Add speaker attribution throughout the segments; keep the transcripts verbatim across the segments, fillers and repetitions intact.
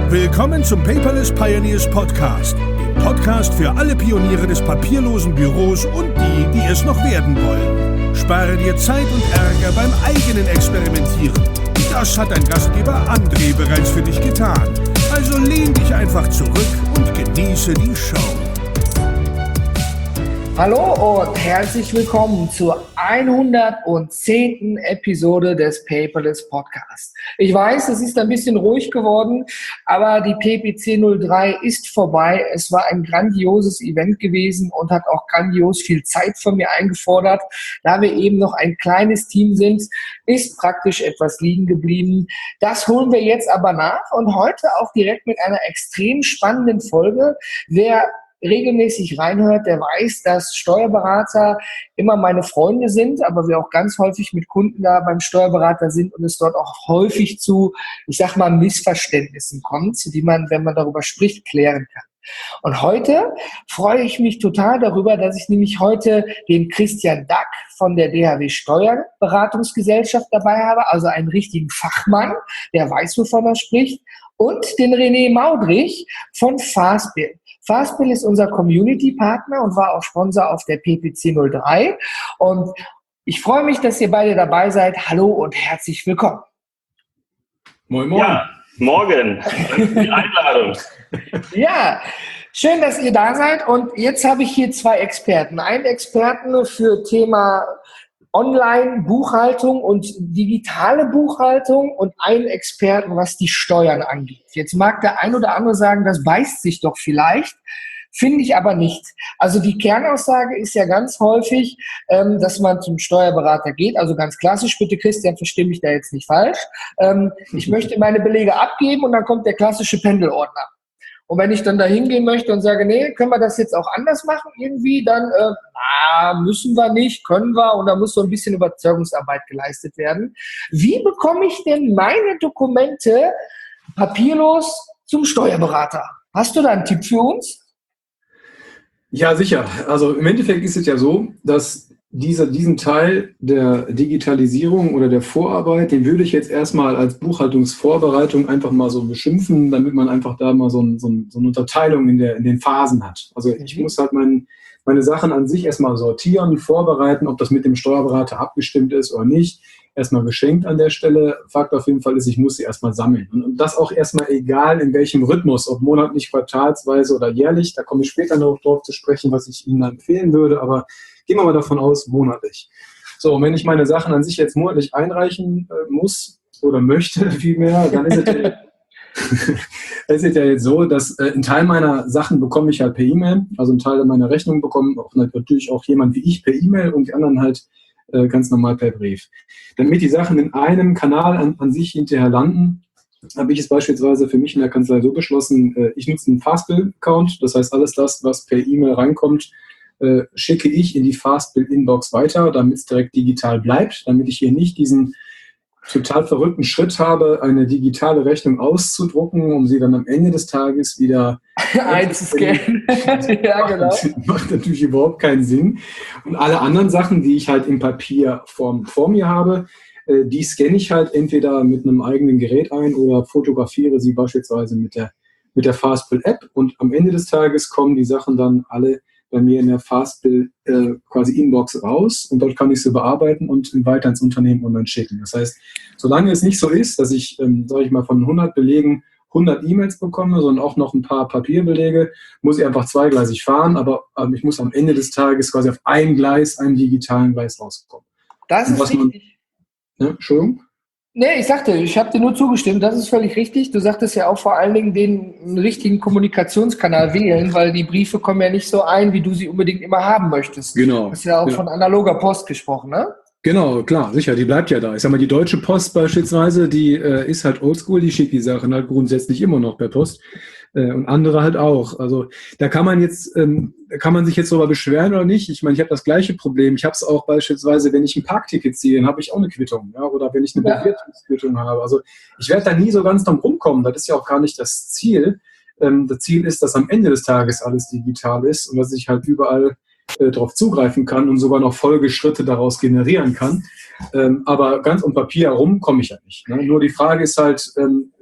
Speaker 1: Willkommen zum Paperless Pioneers Podcast, dem Podcast für alle Pioniere des papierlosen Büros und die, die es noch werden wollen. Spare dir Zeit und Ärger beim eigenen Experimentieren. Das hat dein Gastgeber André bereits für dich getan. Also lehn dich einfach zurück und genieße die Show.
Speaker 2: Hallo und herzlich willkommen zur hundertzehnten Episode des Paperless Podcasts. Ich weiß, es ist ein bisschen ruhig geworden, aber die P P C null drei ist vorbei. Es war ein grandioses Event gewesen und hat auch grandios viel Zeit von mir eingefordert. Da wir eben noch ein kleines Team sind, ist praktisch etwas liegen geblieben. Das holen wir jetzt aber nach und heute auch direkt mit einer extrem spannenden Folge. Wer regelmäßig reinhört, der weiß, dass Steuerberater immer meine Freunde sind, aber wir auch ganz häufig mit Kunden da beim Steuerberater sind und es dort auch häufig zu, ich sag mal, Missverständnissen kommt, die man, wenn man darüber spricht, klären kann. Und heute freue ich mich total darüber, dass ich nämlich heute den Christian Dack von der D H W Steuerberatungsgesellschaft dabei habe, also einen richtigen Fachmann, der weiß, wovon er spricht, und den René Maudrich von Fastbill. Fastbill ist unser Community-Partner und war auch Sponsor auf der P P C null drei. Und ich freue mich, dass ihr beide dabei seid. Hallo und herzlich willkommen.
Speaker 3: Moin, moin. Ja, morgen. Danke für die Einladung.
Speaker 2: Ja, schön, dass ihr da seid. Und jetzt habe ich hier zwei Experten. Einen Experten für Thema Online-Buchhaltung und digitale Buchhaltung und einen Experten, was die Steuern angeht. Jetzt mag der ein oder andere sagen, das beißt sich doch vielleicht, finde ich aber nicht. Also die Kernaussage ist ja ganz häufig, ähm, dass man zum Steuerberater geht, also ganz klassisch, bitte Christian, verstehe mich da jetzt nicht falsch. Ähm, ich möchte meine Belege abgeben und dann kommt der klassische Pendelordner. Und wenn ich dann da hingehen möchte und sage, nee, können wir das jetzt auch anders machen irgendwie, dann äh, na, müssen wir nicht, können wir, und da muss so ein bisschen Überzeugungsarbeit geleistet werden. Wie bekomme ich denn meine Dokumente papierlos zum Steuerberater? Hast du da einen Tipp für uns?
Speaker 4: Ja, sicher. Also im Endeffekt ist es ja so, dass dieser, diesen Teil der Digitalisierung oder der Vorarbeit, den würde ich jetzt erstmal als Buchhaltungsvorbereitung einfach mal so beschimpfen, damit man einfach da mal so, ein, so, ein, so eine Unterteilung in, der, in den Phasen hat. Also ich muss halt mein, meine Sachen an sich erstmal sortieren, vorbereiten, ob das mit dem Steuerberater abgestimmt ist oder nicht. Erstmal geschenkt an der Stelle. Fakt auf jeden Fall ist, ich muss sie erstmal sammeln. Und das auch erstmal egal in welchem Rhythmus, ob monatlich, quartalsweise oder jährlich. Da komme ich später noch drauf zu sprechen, was ich Ihnen empfehlen würde. Aber gehen wir mal davon aus, monatlich. So, und wenn ich meine Sachen an sich jetzt monatlich einreichen äh, muss oder möchte vielmehr, dann ist es, ja, ist es ja jetzt so, dass äh, ein Teil meiner Sachen bekomme ich halt per E-Mail. Also ein Teil meiner Rechnung bekommen auch natürlich auch jemand wie ich per E-Mail und die anderen halt äh, ganz normal per Brief. Damit die Sachen in einem Kanal an, an sich hinterher landen, habe ich es beispielsweise für mich in der Kanzlei so beschlossen, äh, ich nutze einen Fastbill-Account. Das heißt, alles das, was per E-Mail reinkommt, Äh, schicke ich in die Fastbill-Inbox weiter, damit es direkt digital bleibt, damit ich hier nicht diesen total verrückten Schritt habe, eine digitale Rechnung auszudrucken, um sie dann am Ende des Tages wieder
Speaker 2: einzuscannen. Ja, genau.
Speaker 4: Macht, macht natürlich überhaupt keinen Sinn. Und alle anderen Sachen, die ich halt in Papierform vor mir habe, äh, die scanne ich halt entweder mit einem eigenen Gerät ein oder fotografiere sie beispielsweise mit der, mit der Fastbill-App, und am Ende des Tages kommen die Sachen dann alle bei mir in der Fastbill äh, quasi Inbox raus, und dort kann ich sie bearbeiten und weiter ins Unternehmen online schicken. Das heißt, solange es nicht so ist, dass ich, ähm, sage ich mal, von hundert Belegen hundert E-Mails bekomme, sondern auch noch ein paar Papierbelege, muss ich einfach zweigleisig fahren, aber ähm, ich muss am Ende des Tages quasi auf ein Gleis, einem digitalen Gleis rauskommen.
Speaker 2: Das ist richtig.
Speaker 4: Man, ja, Entschuldigung?
Speaker 2: Nee, ich sagte, ich habe dir nur zugestimmt, das ist völlig richtig. Du sagtest ja auch vor allen Dingen den richtigen Kommunikationskanal wählen, weil die Briefe kommen ja nicht so ein, wie du sie unbedingt immer haben möchtest.
Speaker 4: Genau.
Speaker 2: Du hast ja auch
Speaker 4: genau.
Speaker 2: von analoger Post gesprochen, ne?
Speaker 4: Genau, klar, sicher, die bleibt ja da. Ich sag mal, die Deutsche Post beispielsweise, die äh, ist halt oldschool, die schickt die Sachen halt grundsätzlich immer noch per Post. Äh, und andere halt auch. Also da kann man jetzt, ähm, kann man sich jetzt darüber beschweren oder nicht. Ich meine, ich habe das gleiche Problem. Ich habe es auch beispielsweise, wenn ich ein Parkticket ziehe, dann habe ich auch eine Quittung. Ja? Oder wenn ich eine
Speaker 2: Ja.
Speaker 4: Bewertungsquittung habe. Also ich werde da nie so ganz drum rumkommen. Das ist ja auch gar nicht das Ziel. Ähm, das Ziel ist, dass am Ende des Tages alles digital ist und dass ich halt überall äh, darauf zugreifen kann und sogar noch Folgeschritte daraus generieren kann. Ähm, aber ganz um Papier herum komme ich ja nicht. Ne? Nur die Frage ist halt, ähm,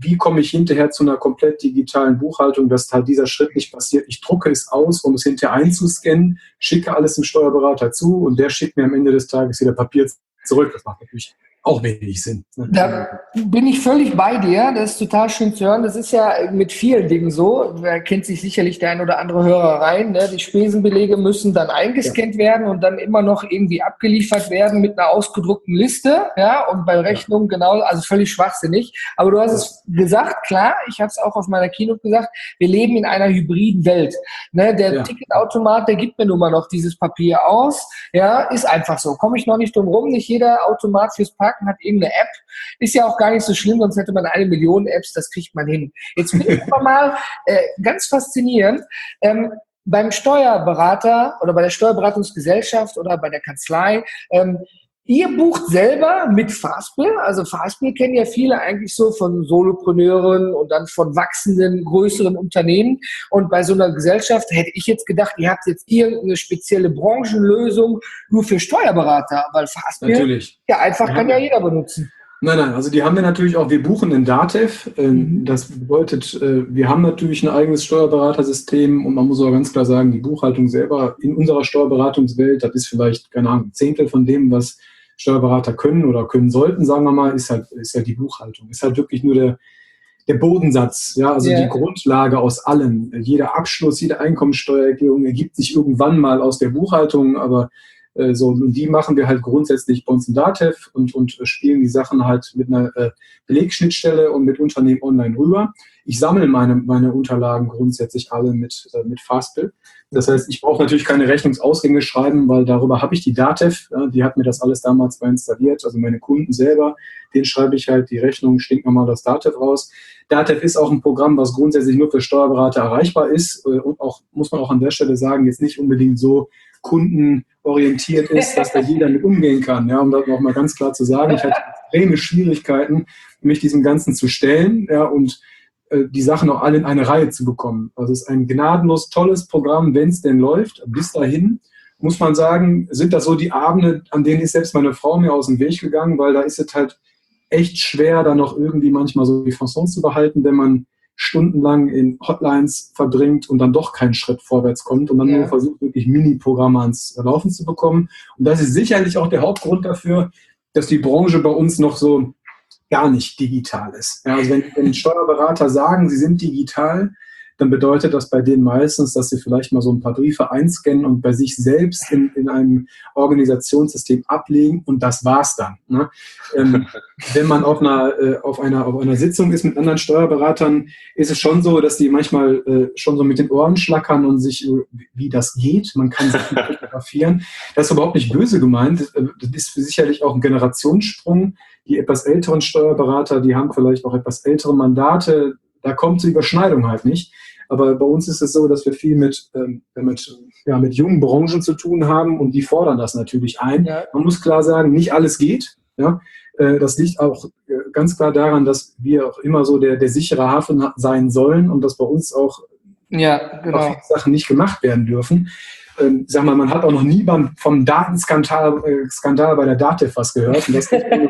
Speaker 4: wie komme ich hinterher zu einer komplett digitalen Buchhaltung, dass halt dieser Schritt nicht passiert. Ich drucke es aus, um es hinterher einzuscannen, schicke alles dem Steuerberater zu und der schickt mir am Ende des Tages wieder Papier zurück. Das macht natürlich auch wenig Sinn.
Speaker 2: Da bin ich völlig bei dir. Das ist total schön zu hören. Das ist ja mit vielen Dingen so. Da kennt sich sicherlich der ein oder andere Hörer rein. Ne? Die Spesenbelege müssen dann eingescannt ja. werden und dann immer noch irgendwie abgeliefert werden mit einer ausgedruckten Liste. Ja, und bei Rechnungen ja. genau, also völlig schwachsinnig. Aber du hast es gesagt, klar, ich habe es auch auf meiner Keynote gesagt, wir leben in einer hybriden Welt. Ne? Der ja. Ticketautomat, der gibt mir nun mal noch dieses Papier aus. Ja, ist einfach so. Komme ich noch nicht drum rum. Nicht jeder Automat fürs Parken hat irgendeine App. Ist ja auch gar nicht so schlimm, sonst hätte man eine Million Apps, das kriegt man hin. Jetzt bin ich aber mal äh, ganz faszinierend. Ähm, beim Steuerberater oder bei der Steuerberatungsgesellschaft oder bei der Kanzlei, ähm, ihr bucht selber mit Fastbill. Also Fastbill kennen ja viele eigentlich so von Solopreneuren und dann von wachsenden, größeren Unternehmen. Und bei so einer Gesellschaft hätte ich jetzt gedacht, ihr habt jetzt irgendeine spezielle Branchenlösung nur für Steuerberater, weil Fastbill
Speaker 4: natürlich.
Speaker 2: ja einfach ja. kann ja jeder benutzen.
Speaker 4: Nein, nein, also die haben wir natürlich auch, wir buchen in Datev. Das bedeutet, wir haben natürlich ein eigenes Steuerberatersystem und man muss auch ganz klar sagen, die Buchhaltung selber in unserer Steuerberatungswelt, das ist vielleicht, keine Ahnung, ein Zehntel von dem, was Steuerberater können oder können sollten, sagen wir mal, ist halt, ist halt die Buchhaltung. Ist halt wirklich nur der, der Bodensatz, ja, also yeah. die Grundlage aus allem. Jeder Abschluss, jede Einkommensteuererklärung ergibt sich irgendwann mal aus der Buchhaltung, aber äh, so, und die machen wir halt grundsätzlich bei uns in Datev und, und spielen die Sachen halt mit einer äh, Belegschnittstelle und mit Unternehmen online rüber. Ich sammle meine, meine Unterlagen grundsätzlich alle mit, äh, mit Fastbill. Das heißt, ich brauche natürlich keine Rechnungsausgänge schreiben, weil darüber habe ich die Datev, ja, die hat mir das alles damals mal installiert, also meine Kunden selber, denen schreibe ich halt die Rechnung, stinknormal das Datev raus. Datev ist auch ein Programm, was grundsätzlich nur für Steuerberater erreichbar ist äh, und auch, muss man auch an der Stelle sagen, jetzt nicht unbedingt so kundenorientiert ist, dass da jeder mit umgehen kann. Ja, um das auch mal ganz klar zu sagen, ich hatte extreme Schwierigkeiten, mich diesem Ganzen zu stellen, ja, und die Sachen auch alle in eine Reihe zu bekommen. Also es ist ein gnadenlos tolles Programm, wenn es denn läuft. Bis dahin muss man sagen, sind das so die Abende, an denen ist selbst meine Frau mir aus dem Weg gegangen, weil da ist es halt echt schwer, da noch irgendwie manchmal so die Fasson zu behalten, wenn man stundenlang in Hotlines verbringt und dann doch keinen Schritt vorwärts kommt und dann ja. nur versucht, wirklich Mini-Programme ans Laufen zu bekommen. Und das ist sicherlich auch der Hauptgrund dafür, dass die Branche bei uns noch so gar nicht digital ist. Ja, also wenn, wenn Steuerberater sagen, sie sind digital, dann bedeutet das bei denen meistens, dass sie vielleicht mal so ein paar Briefe einscannen und bei sich selbst in, in einem Organisationssystem ablegen und das war's dann. Ne? Ähm, wenn man auf einer, äh, auf, einer, auf einer Sitzung ist mit anderen Steuerberatern, ist es schon so, dass die manchmal äh, schon so mit den Ohren schlackern und sich, äh, wie das geht, man kann sich fotografieren. Das ist überhaupt nicht böse gemeint. Das ist sicherlich auch ein Generationssprung. Die etwas älteren Steuerberater, die haben vielleicht auch etwas ältere Mandate, da kommt die Überschneidung halt nicht. Aber bei uns ist es so, dass wir viel mit, ähm, mit, ja, mit jungen Branchen zu tun haben und die fordern das natürlich ein. Ja. Man muss klar sagen, nicht alles geht. Ja? Äh, das liegt auch äh, ganz klar daran, dass wir auch immer so der, der sichere Hafen sein sollen und dass bei uns auch
Speaker 2: ja, genau.
Speaker 4: viele Sachen nicht gemacht werden dürfen. Ähm, sag mal, man hat auch noch nie beim, vom Datenskandal äh, Skandal bei der Datev was gehört. Und das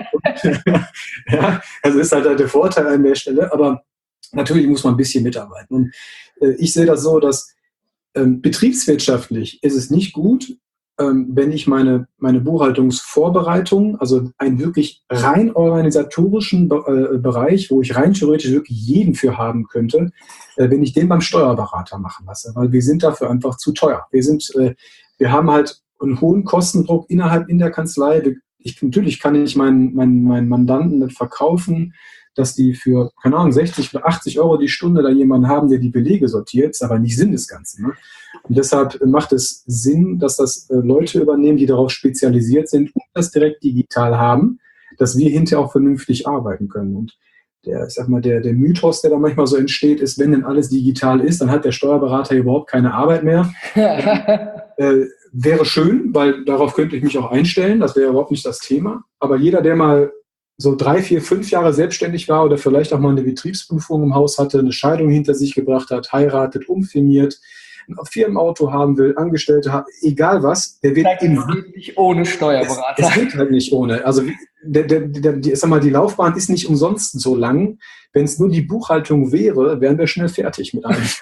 Speaker 4: ja, also ist halt der Vorteil an der Stelle, aber natürlich muss man ein bisschen mitarbeiten. Und äh, ich sehe das so, dass ähm, betriebswirtschaftlich ist es nicht gut, ähm, wenn ich meine, meine Buchhaltungsvorbereitung, also einen wirklich rein organisatorischen Be- äh, Bereich, wo ich rein theoretisch wirklich jeden für haben könnte, äh, wenn ich den beim Steuerberater machen lasse, weil wir sind dafür einfach zu teuer. Wir sind, äh, wir haben halt einen hohen Kostendruck innerhalb in der Kanzlei. Ich, natürlich kann ich meinen, meinen, meinen Mandanten nicht verkaufen, dass die für, keine Ahnung, sechzig oder achtzig Euro die Stunde da jemanden haben, der die Belege sortiert, ist aber nicht Sinn des Ganzen. Ne? Und deshalb macht es Sinn, dass das äh, Leute übernehmen, die darauf spezialisiert sind und das direkt digital haben, dass wir hinterher auch vernünftig arbeiten können. Und der, ich sag mal, der, der Mythos, der da manchmal so entsteht, ist, wenn denn alles digital ist, dann hat der Steuerberater überhaupt keine Arbeit mehr. äh, wäre schön, weil darauf könnte ich mich auch einstellen, das wäre überhaupt nicht das Thema. Aber jeder, der mal so drei, vier, fünf Jahre selbstständig war oder vielleicht auch mal eine Betriebsprüfung im Haus hatte, eine Scheidung hinter sich gebracht hat, heiratet, umfirmiert, ein Firmenauto haben will, Angestellte haben, egal was, der wird
Speaker 2: immer nicht ohne Steuerberater.
Speaker 4: Es, es geht halt nicht ohne. Also der, der, der, die, sag mal, die Laufbahn ist nicht umsonst so lang. Wenn es nur die Buchhaltung wäre, wären wir schnell fertig mit allem.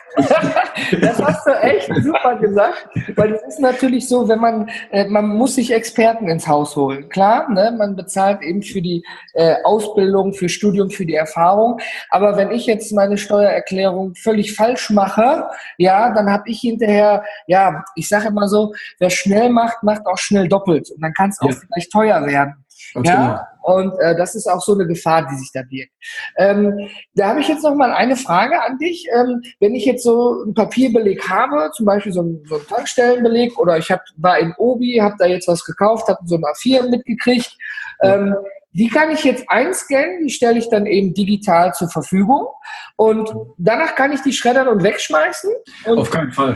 Speaker 2: Das hast du echt super gesagt, weil es ist natürlich so, wenn man, äh, man muss sich Experten ins Haus holen. Klar, ne, man bezahlt eben für die äh, Ausbildung, für Studium, für die Erfahrung. Aber wenn ich jetzt meine Steuererklärung völlig falsch mache, ja, dann habe ich hinterher, ja, ich sage immer so, wer schnell macht, macht auch schnell doppelt. Und dann kann es auch ja. vielleicht teuer werden.
Speaker 4: Ganz
Speaker 2: ja,
Speaker 4: genau.
Speaker 2: Und äh, das ist auch so eine Gefahr, die sich da birgt. Ähm, da habe ich jetzt noch mal eine Frage an dich. Ähm, wenn ich jetzt so einen Papierbeleg habe, zum Beispiel so einen, so einen Tankstellenbeleg, oder ich hab, war in Obi, habe da jetzt was gekauft, habe so ein A vier mitgekriegt, ähm, die kann ich jetzt einscannen, die stelle ich dann eben digital zur Verfügung und danach kann ich die schreddern und wegschmeißen? Und
Speaker 4: auf keinen Fall.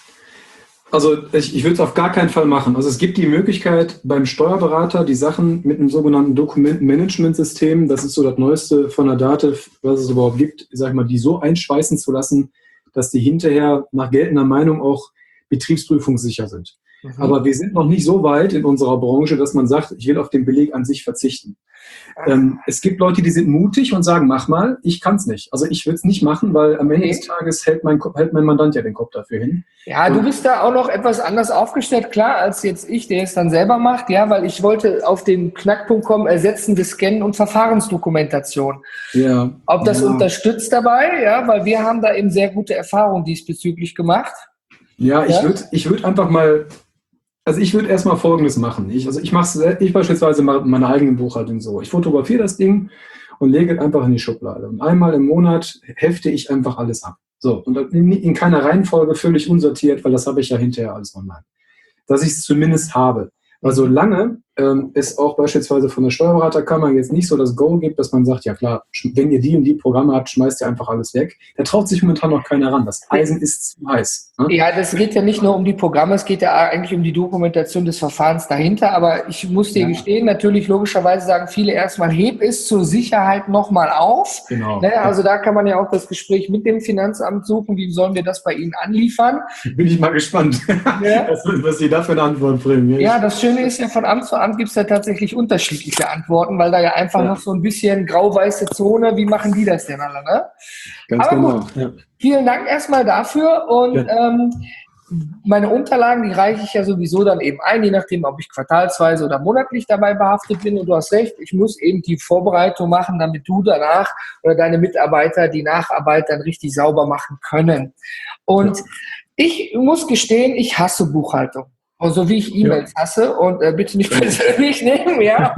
Speaker 4: Also ich, ich würde es auf gar keinen Fall machen. Also es gibt die Möglichkeit beim Steuerberater, die Sachen mit einem sogenannten Dokumentenmanagementsystem, das ist so das Neueste von der Dativ, was es überhaupt gibt, sag ich mal, die so einschweißen zu lassen, dass die hinterher nach geltender Meinung auch betriebsprüfungssicher sind. Mhm. Aber wir sind noch nicht so weit in unserer Branche, dass man sagt, ich will auf den Beleg an sich verzichten. Ähm, es gibt Leute, die sind mutig und sagen, mach mal, ich kann es nicht. Also ich würde es nicht machen, weil am Ende
Speaker 2: okay.
Speaker 4: des Tages hält mein, hält mein Mandant ja den Kopf dafür hin.
Speaker 2: Ja, du bist da auch noch etwas anders aufgestellt, klar, als jetzt ich, der es dann selber macht, ja, weil ich wollte auf den Knackpunkt kommen, ersetzende Scannen und Verfahrensdokumentation.
Speaker 4: Ja.
Speaker 2: Ob das
Speaker 4: ja.
Speaker 2: unterstützt dabei, ja, weil wir haben da eben sehr gute Erfahrungen diesbezüglich gemacht.
Speaker 4: Ja,
Speaker 2: ja?
Speaker 4: ich würde ich würd einfach mal, also ich würde erstmal Folgendes machen. Ich, also ich mache ich beispielsweise mache meine eigene Buchhaltung so. Ich fotografiere das Ding und lege es einfach in die Schublade. Und einmal im Monat hefte ich einfach alles ab. So, und in, in keiner Reihenfolge völlig unsortiert, weil das habe ich ja hinterher alles online. Dass ich es zumindest habe. Weil solange ähm, es auch beispielsweise von der Steuerberaterkammer jetzt nicht so das Go gibt, dass man sagt, ja klar, wenn ihr die und die Programme habt, schmeißt ihr einfach alles weg. Da traut sich momentan noch keiner ran. Das Eisen ist zu heiß. Ne?
Speaker 2: Ja, das geht ja nicht nur um die Programme, es geht ja eigentlich um die Dokumentation des Verfahrens dahinter. Aber ich muss dir ja. gestehen, natürlich logischerweise sagen viele erstmal, heb es zur Sicherheit nochmal auf.
Speaker 4: Genau.
Speaker 2: Ne, also da kann man ja auch das Gespräch mit dem Finanzamt suchen. Wie sollen wir das bei Ihnen anliefern?
Speaker 4: Bin ich mal gespannt, ja? was, was Sie da für eine Antwort bringen.
Speaker 2: Ja, das Schöne ist ja, von Amt zu Amt gibt es ja tatsächlich unterschiedliche Antworten, weil da ja einfach ja. noch so ein bisschen grau-weiße Zone, wie machen die das denn alle, ne?
Speaker 4: Ganz
Speaker 2: Aber
Speaker 4: genau.
Speaker 2: gut,
Speaker 4: ja.
Speaker 2: vielen Dank erstmal dafür und
Speaker 4: ja.
Speaker 2: ähm, meine Unterlagen, die reiche ich ja sowieso dann eben ein, je nachdem, ob ich quartalsweise oder monatlich dabei behaftet bin. Und du hast recht, ich muss eben die Vorbereitung machen, damit du danach oder deine Mitarbeiter die Nacharbeit dann richtig sauber machen können. Und ja. ich muss gestehen, ich hasse Buchhaltung. So wie ich E-Mails ja. hasse und äh, bitte nicht persönlich nehmen, ja.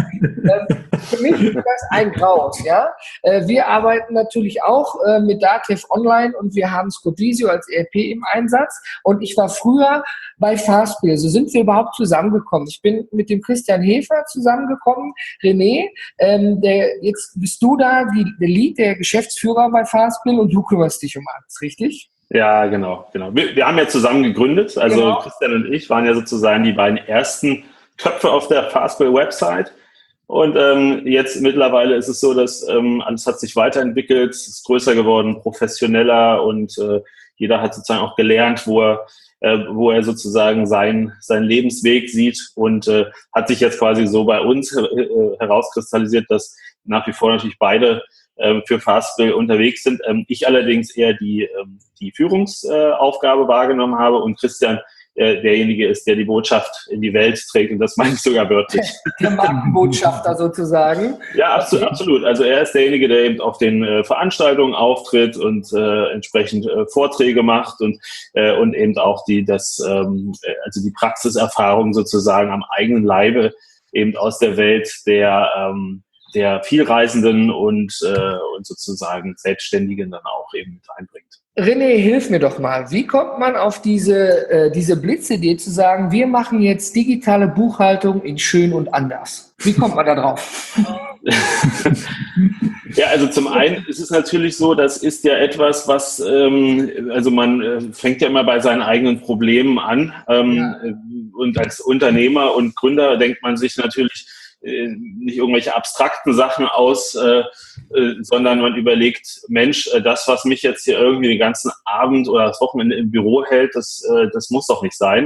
Speaker 2: äh, für mich ist das ein Graus, ja. Äh, wir arbeiten natürlich auch äh, mit Dativ Online und wir haben Scodisio als E R P im Einsatz und ich war früher bei Fastbill. So sind wir überhaupt zusammengekommen. Ich bin mit dem Christian Hefer zusammengekommen. René, ähm, der, jetzt bist du da, die, der Lead, der Geschäftsführer bei Fastbill und du kümmerst dich um alles, richtig?
Speaker 3: Ja, genau, genau. Wir, wir haben ja zusammen gegründet, also genau. Christian und ich waren ja sozusagen die beiden ersten Köpfe auf der Fastbill-Website und ähm, jetzt mittlerweile ist es so, dass ähm, alles hat sich weiterentwickelt, es ist größer geworden, professioneller und äh, jeder hat sozusagen auch gelernt, wo er, äh, wo er sozusagen sein, seinen Lebensweg sieht und äh, hat sich jetzt quasi so bei uns äh, herauskristallisiert, dass nach wie vor natürlich beide für Fastbill unterwegs sind. Ich allerdings eher die, die Führungsaufgabe wahrgenommen habe und Christian derjenige ist, der die Botschaft in die Welt trägt und das meine ich sogar wörtlich.
Speaker 2: Der Markenbotschafter sozusagen.
Speaker 3: Ja, absolut, absolut. Also er ist derjenige, der eben auf den Veranstaltungen auftritt und äh, entsprechend äh, Vorträge macht und, äh, und eben auch die, das, ähm, also die Praxiserfahrung sozusagen am eigenen Leibe eben aus der Welt der ähm, der Vielreisenden und, äh, und sozusagen Selbstständigen dann auch eben mit einbringt.
Speaker 2: René, hilf mir doch mal. Wie kommt man auf diese, äh, diese Blitzidee zu sagen, wir machen jetzt digitale Buchhaltung in schön und anders? Wie kommt man da drauf?
Speaker 3: Ja, also zum einen ist es natürlich so, das ist ja etwas, was, ähm, also man äh, fängt ja immer bei seinen eigenen Problemen an ähm, ja. und als Unternehmer und Gründer denkt man sich natürlich, nicht irgendwelche abstrakten Sachen aus, äh, äh, sondern man überlegt, Mensch, äh, das, was mich jetzt hier irgendwie den ganzen Abend oder das Wochenende im Büro hält, das, äh, das muss doch nicht sein.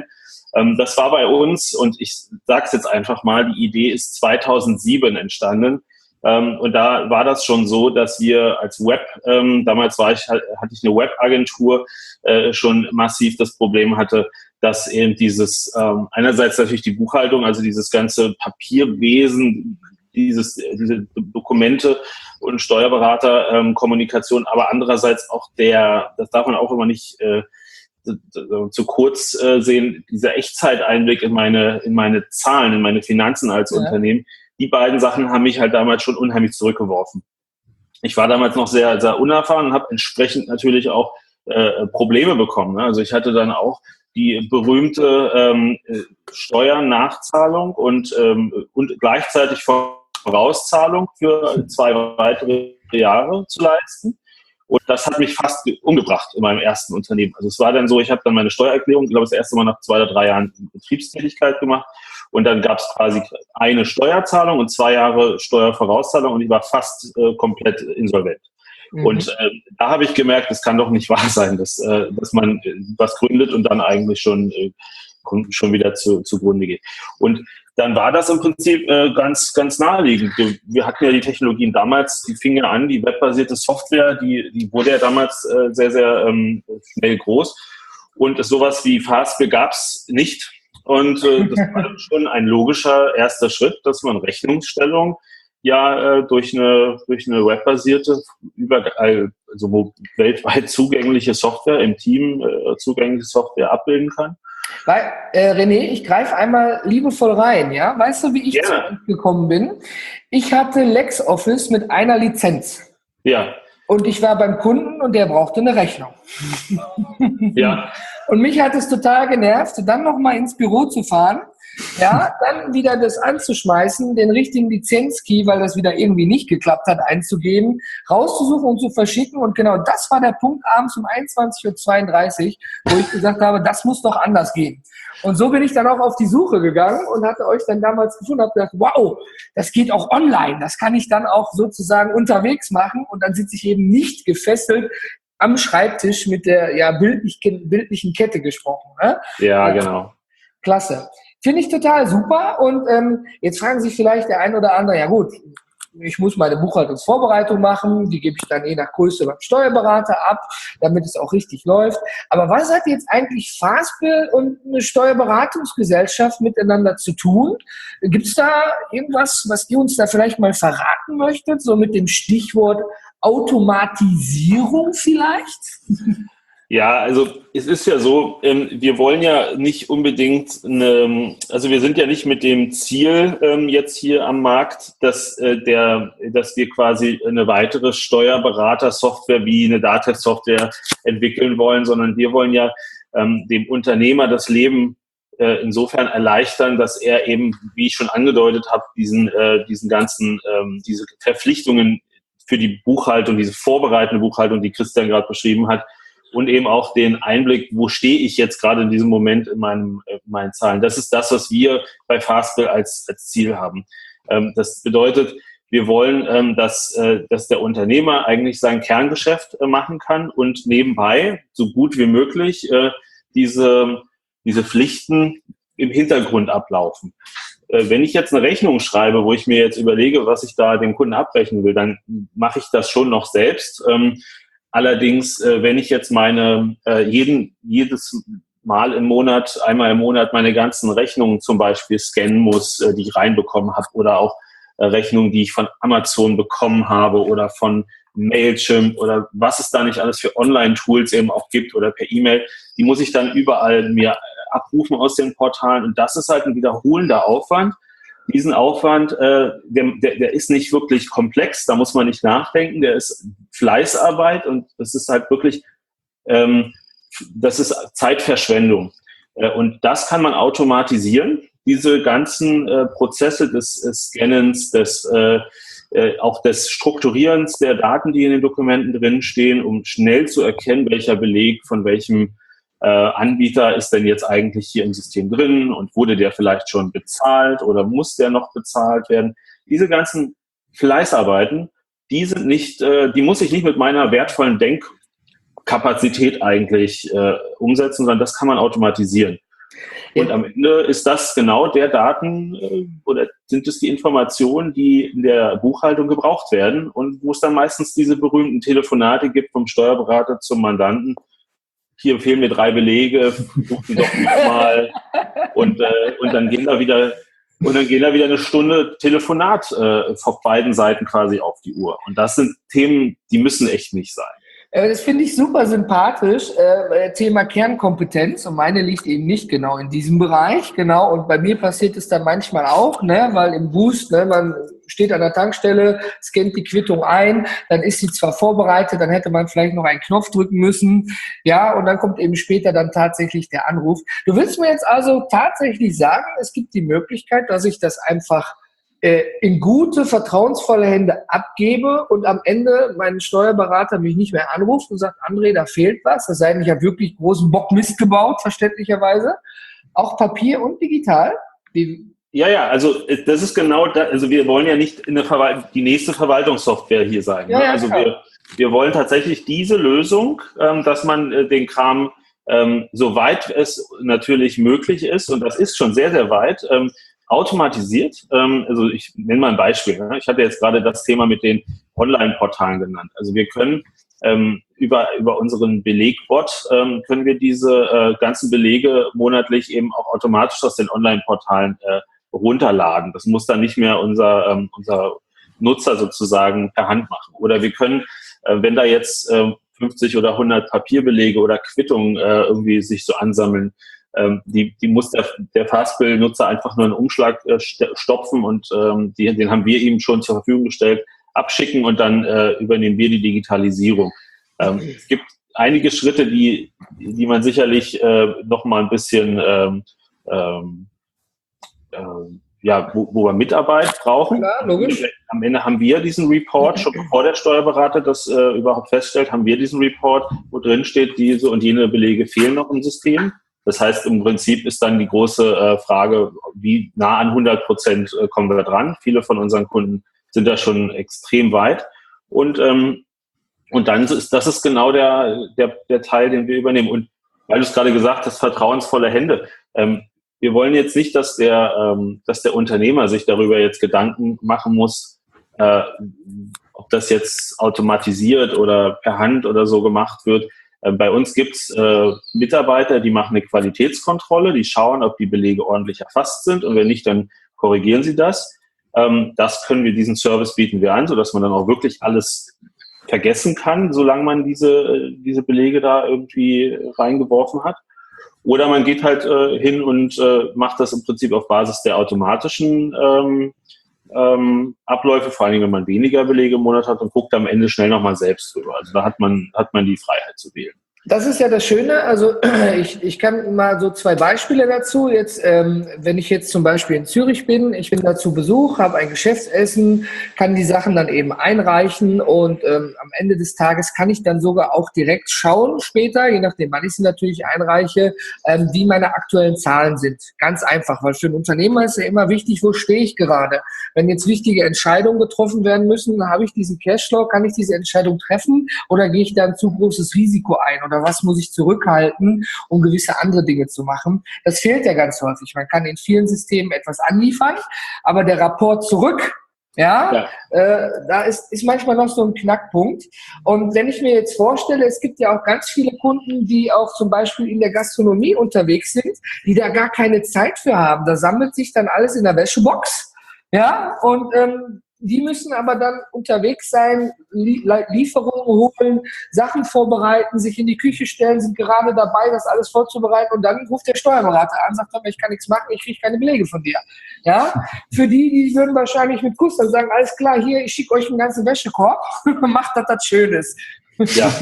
Speaker 3: Ähm, das war bei uns, und ich sage es jetzt einfach mal, die Idee ist zweitausendsieben entstanden. Ähm, und da war das schon so, dass wir als Web, ähm, damals war ich, hatte ich eine Webagentur, äh, schon massiv das Problem hatte, dass eben dieses, ähm, einerseits natürlich die Buchhaltung, also dieses ganze Papierwesen, dieses, diese Dokumente und Steuerberaterkommunikation, ähm, aber andererseits auch der, das darf man auch immer nicht äh, zu kurz äh, sehen, dieser Echtzeiteinblick in meine, in meine Zahlen, in meine Finanzen als ja. Unternehmen. Die beiden Sachen haben mich halt damals schon unheimlich zurückgeworfen. Ich war damals noch sehr, sehr unerfahren und habe entsprechend natürlich auch äh, Probleme bekommen. Ne? Also ich hatte dann auch die berühmte ähm, Steuernachzahlung und, ähm, und gleichzeitig Vorauszahlung für zwei weitere Jahre zu leisten. Und das hat mich fast umgebracht in meinem ersten Unternehmen. Also es war dann so, ich habe dann meine Steuererklärung, ich glaube, das erste Mal nach zwei oder drei Jahren Betriebstätigkeit gemacht. Und dann gab es quasi eine Steuerzahlung und zwei Jahre Steuervorauszahlung und ich war fast äh, komplett insolvent. Mhm. Und äh, da habe ich gemerkt, das kann doch nicht wahr sein, dass, äh, dass man was gründet und dann eigentlich schon, äh, schon wieder zu, zugrunde geht. Und dann war das im Prinzip äh, ganz, ganz naheliegend. Wir, wir hatten ja die Technologien damals, die fing ja an, die webbasierte Software, die, die wurde ja damals äh, sehr, sehr ähm, schnell groß. Und sowas wie Fastbill gab es nicht. Und äh, das war schon ein logischer erster Schritt, dass man Rechnungsstellung ja äh, durch eine durch eine webbasierte, überall, also weltweit zugängliche Software, im Team äh, zugängliche Software abbilden kann.
Speaker 2: Weil, äh, René, ich greife einmal liebevoll rein, ja? Weißt du, wie ich zu uns gekommen bin? Ich hatte LexOffice mit einer Lizenz.
Speaker 3: Ja.
Speaker 2: Und ich war beim Kunden und der brauchte eine Rechnung.
Speaker 3: Ja.
Speaker 2: Und mich hat es total genervt, dann nochmal ins Büro zu fahren, ja, dann wieder das anzuschmeißen, den richtigen Lizenzkey, weil das wieder irgendwie nicht geklappt hat, einzugeben, rauszusuchen und zu verschicken. Und genau das war der Punkt abends um einundzwanzig Uhr zweiunddreißig, wo ich gesagt habe, das muss doch anders gehen. Und so bin ich dann auch auf die Suche gegangen und hatte euch dann damals gefunden und habe gedacht, wow, das geht auch online, das kann ich dann auch sozusagen unterwegs machen und dann sitze ich eben nicht gefesselt am Schreibtisch mit der ja, bildlich, bildlichen Kette gesprochen. Ne?
Speaker 3: Ja, genau.
Speaker 2: Klasse. Finde ich total super. Und ähm, jetzt fragen sich vielleicht der ein oder andere, ja gut, ich muss meine Buchhaltungsvorbereitung machen, die gebe ich dann je nach Größe beim Steuerberater ab, damit es auch richtig läuft. Aber was hat jetzt eigentlich Fastbill und eine Steuerberatungsgesellschaft miteinander zu tun? Gibt es da irgendwas, was ihr uns da vielleicht mal verraten möchtet, so mit dem Stichwort Automatisierung vielleicht?
Speaker 3: Ja, also es ist ja so, ähm, wir wollen ja nicht unbedingt, eine, also wir sind ja nicht mit dem Ziel ähm, jetzt hier am Markt, dass, äh, der, dass wir quasi eine weitere Steuerberater-Software wie eine Datev-Software entwickeln wollen, sondern wir wollen ja ähm, dem Unternehmer das Leben äh, insofern erleichtern, dass er eben, wie ich schon angedeutet habe, diesen, äh, diesen ganzen, ähm, diese Verpflichtungen für die Buchhaltung, diese vorbereitende Buchhaltung, die Christian gerade beschrieben hat, und eben auch den Einblick, wo stehe ich jetzt gerade in diesem Moment in meinem, in meinen Zahlen. Das ist das, was wir bei Fastbill als, als Ziel haben. Ähm, das bedeutet, wir wollen, ähm, dass, äh, dass der Unternehmer eigentlich sein Kerngeschäft äh, machen kann und nebenbei so gut wie möglich äh, diese, diese Pflichten im Hintergrund ablaufen. Äh, wenn ich jetzt eine Rechnung schreibe, wo ich mir jetzt überlege, was ich da dem Kunden abrechnen will, dann mache ich das schon noch selbst. Ähm, Allerdings, äh, wenn ich jetzt meine äh, jeden jedes Mal im Monat, einmal im Monat meine ganzen Rechnungen zum Beispiel scannen muss, äh, die ich reinbekommen habe, oder auch äh, Rechnungen, die ich von Amazon bekommen habe oder von Mailchimp oder was es da nicht alles für Online-Tools eben auch gibt oder per E-Mail, die muss ich dann überall mir abrufen aus den Portalen. Und das ist halt ein wiederholender Aufwand. Diesen Aufwand, äh, der, der, der ist nicht wirklich komplex, da muss man nicht nachdenken, der ist Fleißarbeit und das ist halt wirklich, ähm, das ist Zeitverschwendung. Äh, und das kann man automatisieren, diese ganzen äh, Prozesse des äh, Scannens, des, äh, äh, auch des Strukturierens der Daten, die in den Dokumenten drinstehen, um schnell zu erkennen, welcher Beleg von welchem Äh, Anbieter ist denn jetzt eigentlich hier im System drin und wurde der vielleicht schon bezahlt oder muss der noch bezahlt werden? Diese ganzen Fleißarbeiten, die sind nicht, äh, die muss ich nicht mit meiner wertvollen Denkkapazität eigentlich äh, umsetzen, sondern das kann man automatisieren. Und ja. am Ende ist das genau der Daten äh, oder sind es die Informationen, die in der Buchhaltung gebraucht werden und wo es dann meistens diese berühmten Telefonate gibt vom Steuerberater zum Mandanten. Hier fehlen mir drei Belege, buch die doch mal und, äh, und dann gehen da wieder und dann gehen da wieder eine Stunde Telefonat äh, auf beiden Seiten quasi auf die Uhr. Und das sind Themen, die müssen echt nicht sein.
Speaker 2: Das finde ich super sympathisch, äh, Thema Kernkompetenz, und meine liegt eben nicht genau in diesem Bereich, genau, und bei mir passiert es dann manchmal auch, ne, weil im Boost, ne, man steht an der Tankstelle, scannt die Quittung ein, dann ist sie zwar vorbereitet, dann hätte man vielleicht noch einen Knopf drücken müssen, ja, und dann kommt eben später dann tatsächlich der Anruf. Du willst mir jetzt also tatsächlich sagen, es gibt die Möglichkeit, dass ich das einfach in gute, vertrauensvolle Hände abgebe und am Ende mein Steuerberater mich nicht mehr anruft und sagt, André, da fehlt was, das sei denn, ich habe wirklich großen Bock Mist gebaut, verständlicherweise. Auch Papier und digital? Die
Speaker 3: ja, ja, also das ist genau das, also wir wollen ja nicht in der Verwalt- die nächste Verwaltungssoftware hier sein.
Speaker 2: Ja,
Speaker 3: ne?
Speaker 2: ja,
Speaker 3: also wir, wir wollen tatsächlich diese Lösung, ähm, dass man äh, den Kram, ähm, soweit es natürlich möglich ist, und das ist schon sehr, sehr weit, ähm, automatisiert. Ähm, also ich nenne mal ein Beispiel. Ne? Ich hatte jetzt gerade das Thema mit den Online-Portalen genannt. Also wir können ähm, über über unseren Belegbot ähm, können wir diese äh, ganzen Belege monatlich eben auch automatisch aus den Online-Portalen äh, runterladen. Das muss dann nicht mehr unser ähm, unser Nutzer sozusagen per Hand machen. Oder wir können, äh, wenn da jetzt äh, fünfzig oder hundert Papierbelege oder Quittungen äh, irgendwie sich so ansammeln, Ähm, die, die muss der, der Fastbill-Nutzer einfach nur einen Umschlag äh, stopfen und ähm, die, den haben wir ihm schon zur Verfügung gestellt, abschicken und dann äh, übernehmen wir die Digitalisierung. Ähm, es gibt einige Schritte, die, die man sicherlich äh, noch mal ein bisschen ähm, ähm, äh, ja, wo, wo wir Mitarbeit brauchen.
Speaker 2: Ja, logisch.
Speaker 3: Am Ende haben wir diesen Report, schon bevor der Steuerberater das äh, überhaupt feststellt, haben wir diesen Report, wo drin steht, diese und jene Belege fehlen noch im System. Das heißt, im Prinzip ist dann die große äh, Frage, wie nah an hundert Prozent äh, kommen wir dran. Viele von unseren Kunden sind da schon extrem weit. Und, ähm, und dann ist das ist genau der, der, der Teil, den wir übernehmen. Und weil du es gerade gesagt hast, vertrauensvolle Hände. Ähm, wir wollen jetzt nicht, dass der, ähm, dass der Unternehmer sich darüber jetzt Gedanken machen muss, äh, ob das jetzt automatisiert oder per Hand oder so gemacht wird. Bei uns gibt's äh, Mitarbeiter, die machen eine Qualitätskontrolle, die schauen, ob die Belege ordentlich erfasst sind und wenn nicht, dann korrigieren sie das. Ähm, das können wir, diesen Service bieten wir an, sodass man dann auch wirklich alles vergessen kann, solange man diese, diese Belege da irgendwie reingeworfen hat. Oder man geht halt äh, hin und äh, macht das im Prinzip auf Basis der automatischen ähm, Ähm, Abläufe, vor allem wenn man weniger Belege im Monat hat und guckt am Ende schnell nochmal selbst drüber. Also da hat man, hat man die Freiheit zu wählen.
Speaker 2: Das ist ja das Schöne, also ich, ich kann mal so zwei Beispiele dazu. Jetzt, ähm, wenn ich jetzt zum Beispiel in Zürich bin, ich bin da zu Besuch, habe ein Geschäftsessen, kann die Sachen dann eben einreichen und ähm, am Ende des Tages kann ich dann sogar auch direkt schauen später, je nachdem wann ich sie natürlich einreiche, ähm, wie meine aktuellen Zahlen sind. Ganz einfach, weil für einen Unternehmer ist ja immer wichtig, wo stehe ich gerade. Wenn jetzt wichtige Entscheidungen getroffen werden müssen, dann habe ich diesen Cashflow, kann ich diese Entscheidung treffen oder gehe ich da ein zu großes Risiko ein? Oder was muss ich zurückhalten, um gewisse andere Dinge zu machen? Das fehlt ja ganz häufig. Man kann in vielen Systemen etwas anliefern, aber der Rapport zurück, ja, ja. Äh, da ist, ist manchmal noch so ein Knackpunkt. Und wenn ich mir jetzt vorstelle, es gibt ja auch ganz viele Kunden, die auch zum Beispiel in der Gastronomie unterwegs sind, die da gar keine Zeit für haben. Da sammelt sich dann alles in der Wäschebox, ja, und ähm, die müssen aber dann unterwegs sein, Lieferungen holen, Sachen vorbereiten, sich in die Küche stellen, sind gerade dabei, das alles vorzubereiten und dann ruft der Steuerberater an, sagt dann, ich kann nichts machen, ich kriege keine Belege von dir. Ja, für die, die würden wahrscheinlich mit Kuss dann sagen, alles klar, hier, ich schicke euch einen ganzen Wäschekorb, macht das das Schönes.
Speaker 3: Ja.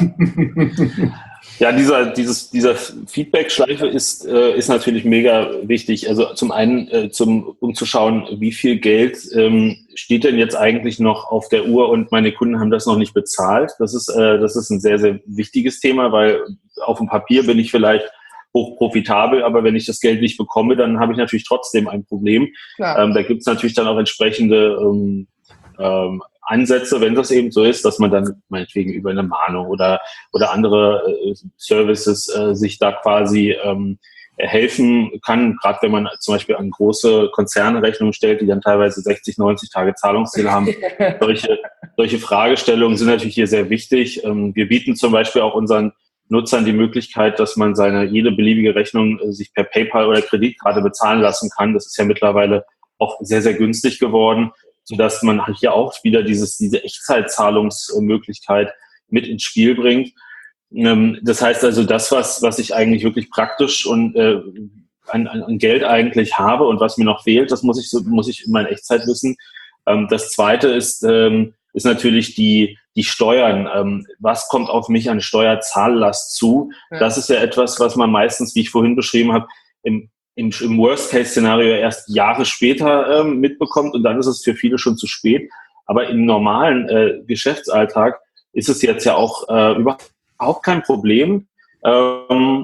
Speaker 3: Ja, dieser, dieses, dieser Feedback-Schleife ist, äh, ist natürlich mega wichtig. Also zum einen, äh, zum, um zu schauen, wie viel Geld ähm, steht denn jetzt eigentlich noch auf der Uhr und meine Kunden haben das noch nicht bezahlt. Das ist, äh, das ist ein sehr, sehr wichtiges Thema, weil auf dem Papier bin ich vielleicht hoch profitabel, aber wenn ich das Geld nicht bekomme, dann habe ich natürlich trotzdem ein Problem. Ähm, da gibt es natürlich dann auch entsprechende ähm, ähm, Ansätze, wenn das eben so ist, dass man dann meinetwegen über eine Mahnung oder oder andere äh, Services äh, sich da quasi ähm, helfen kann, gerade wenn man zum Beispiel an große Konzerne Rechnungen stellt, die dann teilweise sechzig, neunzig Tage Zahlungsziel haben. solche, solche Fragestellungen sind natürlich hier sehr wichtig. Wir bieten zum Beispiel auch unseren Nutzern die Möglichkeit, dass man seine jede beliebige Rechnung sich per PayPal oder Kreditkarte bezahlen lassen kann. Das ist ja mittlerweile auch sehr, sehr günstig geworden, sodass man hier auch wieder dieses, diese Echtzeitzahlungsmöglichkeit mit ins Spiel bringt. Das heißt also, das, was, was ich eigentlich wirklich praktisch und äh, an, an Geld eigentlich habe und was mir noch fehlt, das muss ich so, muss ich in meiner Echtzeit wissen. Ähm, das Zweite ist, ähm, ist natürlich die, die Steuern. Ähm, was kommt auf mich an Steuerzahllast zu? Ja. Das ist ja etwas, was man meistens, wie ich vorhin beschrieben habe, im, im, im Worst-Case-Szenario erst Jahre später ähm, mitbekommt und dann ist es für viele schon zu spät. Aber im normalen äh, Geschäftsalltag ist es jetzt ja auch äh, überhaupt auch kein Problem. Ähm,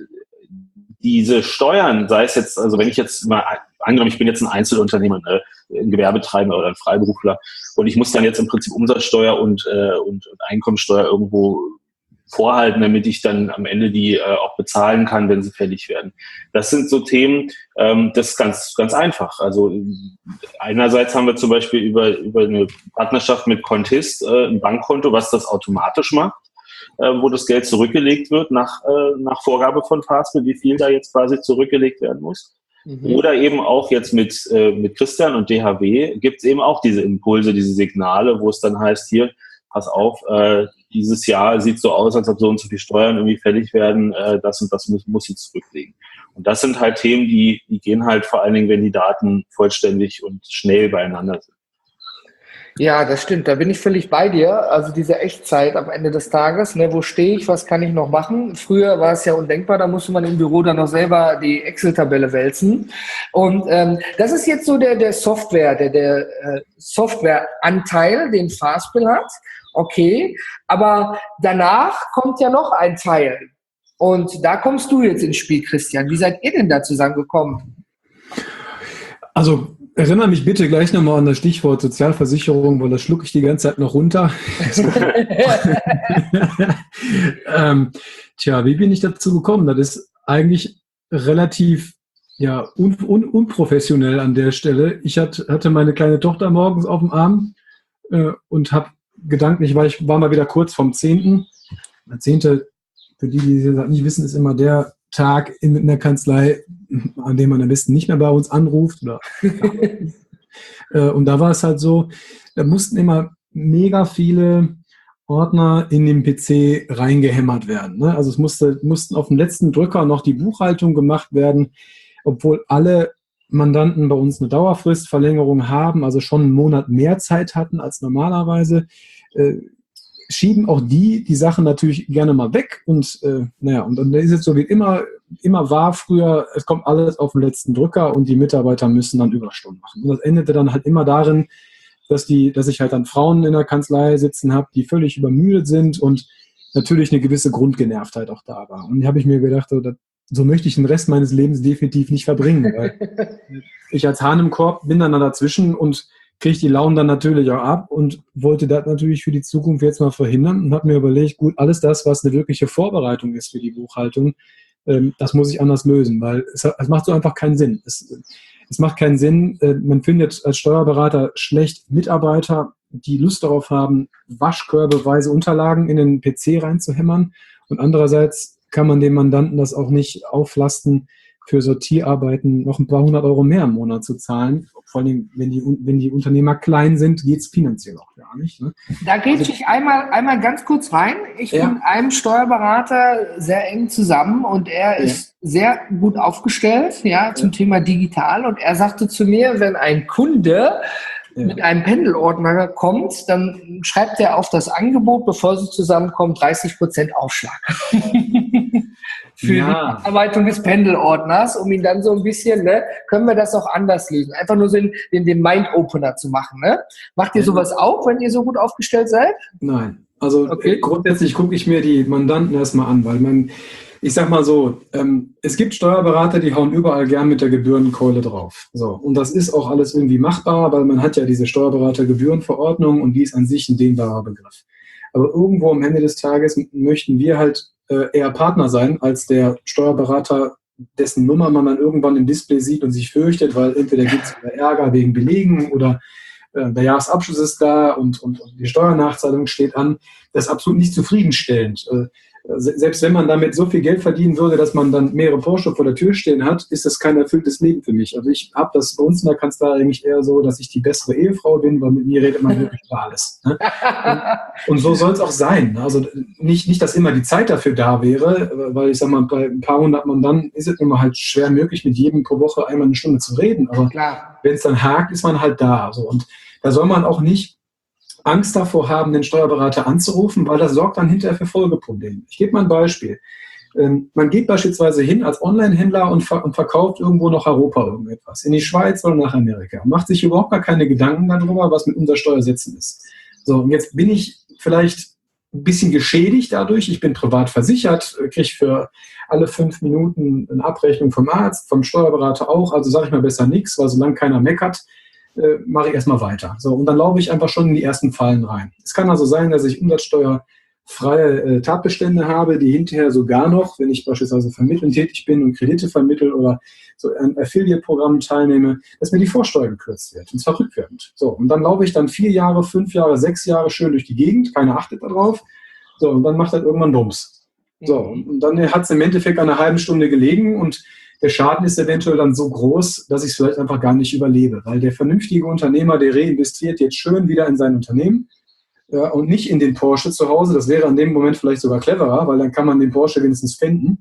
Speaker 3: diese Steuern, sei es jetzt, also wenn ich jetzt mal angenommen, ich bin jetzt ein Einzelunternehmer, ne, ein Gewerbetreibender oder ein Freiberufler und ich muss dann jetzt im Prinzip Umsatzsteuer und, äh, und, und Einkommensteuer irgendwo vorhalten, damit ich dann am Ende die äh, auch bezahlen kann, wenn sie fällig werden. Das sind so Themen, ähm, das ist ganz, ganz einfach. Also einerseits haben wir zum Beispiel über, über eine Partnerschaft mit Contist äh, ein Bankkonto, was das automatisch macht, wo das Geld zurückgelegt wird nach, äh, nach Vorgabe von Fastbill, wie viel da jetzt quasi zurückgelegt werden muss. Mhm. Oder eben auch jetzt mit, äh, mit Christian und D H W gibt es eben auch diese Impulse, diese Signale, wo es dann heißt, hier, pass auf, äh, dieses Jahr sieht so aus, als ob so und so viel Steuern irgendwie fällig werden, äh, das und das muss, muss sie zurücklegen. Und das sind halt Themen, die, die gehen halt vor allen Dingen, wenn die Daten vollständig und schnell beieinander sind.
Speaker 2: Ja, das stimmt. Da bin ich völlig bei dir. Also diese Echtzeit am Ende des Tages, ne, wo stehe ich, was kann ich noch machen? Früher war es ja undenkbar, da musste man im Büro dann noch selber die Excel-Tabelle wälzen. Und ähm, das ist jetzt so der, der Software, der, der äh, Softwareanteil, den Fastbill hat. Okay, aber danach kommt ja noch ein Teil. Und da kommst du jetzt ins Spiel, Christian. Wie seid ihr denn da zusammengekommen?
Speaker 4: Also erinnere mich bitte gleich nochmal an das Stichwort Sozialversicherung, weil das schlucke ich die ganze Zeit noch runter. ähm, tja, wie bin ich dazu gekommen? Das ist eigentlich relativ ja, un, un, unprofessionell an der Stelle. Ich hat, hatte meine kleine Tochter morgens auf dem Arm äh, und habe gedanklich, weil ich war mal wieder kurz vom zehnten Der zehnte, für die, die das nicht wissen, ist immer der Tag in, in der Kanzlei, an dem man am besten nicht mehr bei uns anruft. Oder und da war es halt so, da mussten immer mega viele Ordner in den P C reingehämmert werden. Ne? Also es musste, mussten auf dem letzten Drücker noch die Buchhaltung gemacht werden, obwohl alle Mandanten bei uns eine Dauerfristverlängerung haben, also schon einen Monat mehr Zeit hatten als normalerweise. Äh, schieben auch die die Sachen natürlich gerne mal weg und äh, naja, und dann ist es so wie immer, immer war früher, es kommt alles auf den letzten Drücker und die Mitarbeiter müssen dann Überstunden machen. Und das endete dann halt immer darin, dass die, dass ich halt dann Frauen in der Kanzlei sitzen habe, die völlig übermüdet sind und natürlich eine gewisse Grundgenervtheit auch da war. Und da habe ich mir gedacht, so, das, so möchte ich den Rest meines Lebens definitiv nicht verbringen, weil ich als Hahn im Korb bin dann, dann dazwischen und kriege die Launen dann natürlich auch ab und wollte das natürlich für die Zukunft jetzt mal verhindern und habe mir überlegt, gut, alles das, was eine wirkliche Vorbereitung ist für die Buchhaltung, ähm, das muss ich anders lösen, weil es, es macht so einfach keinen Sinn. Es, es macht keinen Sinn, äh, man findet als Steuerberater schlecht Mitarbeiter, die Lust darauf haben, waschkörbeweise Unterlagen in den P C reinzuhämmern und andererseits kann man dem Mandanten das auch nicht auflasten, für Sortierarbeiten noch ein paar hundert Euro mehr im Monat zu zahlen. Vor allem, wenn die, wenn die Unternehmer klein sind, geht es finanziell auch gar nicht. Ne?
Speaker 2: Da gehe ich einmal, einmal ganz kurz rein. Ich
Speaker 4: ja.
Speaker 2: bin mit einem Steuerberater sehr eng zusammen und er ja. ist sehr gut aufgestellt, ja, zum ja. Thema digital. Und er sagte zu mir, wenn ein Kunde ja. mit einem Pendelordner kommt, dann schreibt er auf das Angebot, bevor sie zusammenkommen, dreißig Prozent Aufschlag. Für ja. die Bearbeitung des Pendelordners, um ihn dann so ein bisschen, ne, können wir das auch anders lösen. Einfach nur so den, den, den Mind-Opener zu machen. Ne? Macht ihr sowas auch, wenn ihr so gut aufgestellt seid?
Speaker 4: Nein. Also okay. grundsätzlich gucke ich mir die Mandanten erstmal an, weil man, ich sag mal so, ähm, es gibt Steuerberater, die hauen überall gern mit der Gebührenkeule drauf. So. Und das ist auch alles irgendwie machbar, weil man hat ja diese Steuerberatergebührenverordnung und die ist an sich ein dehnbarer Begriff. Aber irgendwo am Ende des Tages möchten wir halt eher Partner sein als der Steuerberater, dessen Nummer man dann irgendwann im Display sieht und sich fürchtet, weil entweder gibt es Ärger wegen Belegen oder äh, der Jahresabschluss ist da und, und, und die Steuernachzahlung steht an. Das ist absolut nicht zufriedenstellend. Äh, Selbst wenn man damit so viel Geld verdienen würde, dass man dann mehrere Porsche vor der Tür stehen hat, ist das kein erfülltes Leben für mich. Also ich habe das bei uns in der Kanzlei eigentlich eher so, dass ich die bessere Ehefrau bin, weil mit mir redet man wirklich über alles. Ne? Und, und so soll es auch sein. Also nicht, nicht, dass immer die Zeit dafür da wäre, weil ich sag mal, bei ein paar hundert Mandanten ist es immer halt schwer möglich, mit jedem pro Woche einmal eine Stunde zu reden. Aber wenn es dann hakt, ist man halt da. So. Und da soll man auch nicht Angst davor haben, den Steuerberater anzurufen, weil das sorgt dann hinterher für Folgeprobleme. Ich gebe mal ein Beispiel. Ähm, man geht beispielsweise hin als Online-Händler und, ver- und verkauft irgendwo nach Europa irgendetwas, in die Schweiz oder nach Amerika, macht sich überhaupt gar keine Gedanken darüber, was mit unserer Steuersätzen ist. So, und jetzt bin ich vielleicht ein bisschen geschädigt dadurch. Ich bin privat versichert, kriege für alle fünf Minuten eine Abrechnung vom Arzt, vom Steuerberater auch, also sage ich mal besser nichts, weil solange keiner meckert, Äh, mache ich erstmal weiter. So, und dann laufe ich einfach schon in die ersten Fallen rein. Es kann also sein, dass ich umsatzsteuerfreie äh, Tatbestände habe, die hinterher sogar noch, wenn ich beispielsweise vermittelnd tätig bin und Kredite vermittle oder so an Affiliate-Programmen teilnehme, dass mir die Vorsteuer gekürzt wird, und zwar rückwirkend. So, und dann laufe ich dann vier Jahre, fünf Jahre, sechs Jahre schön durch die Gegend, keiner achtet darauf. So, und dann macht das irgendwann Bums. So, und dann hat es im Endeffekt eine halbe Stunde gelegen und der Schaden ist eventuell dann so groß, dass ich es vielleicht einfach gar nicht überlebe. Weil der vernünftige Unternehmer, der reinvestiert jetzt schön wieder in sein Unternehmen ja, und nicht in den Porsche zu Hause. Das wäre an dem Moment vielleicht sogar cleverer, weil dann kann man den Porsche wenigstens finden.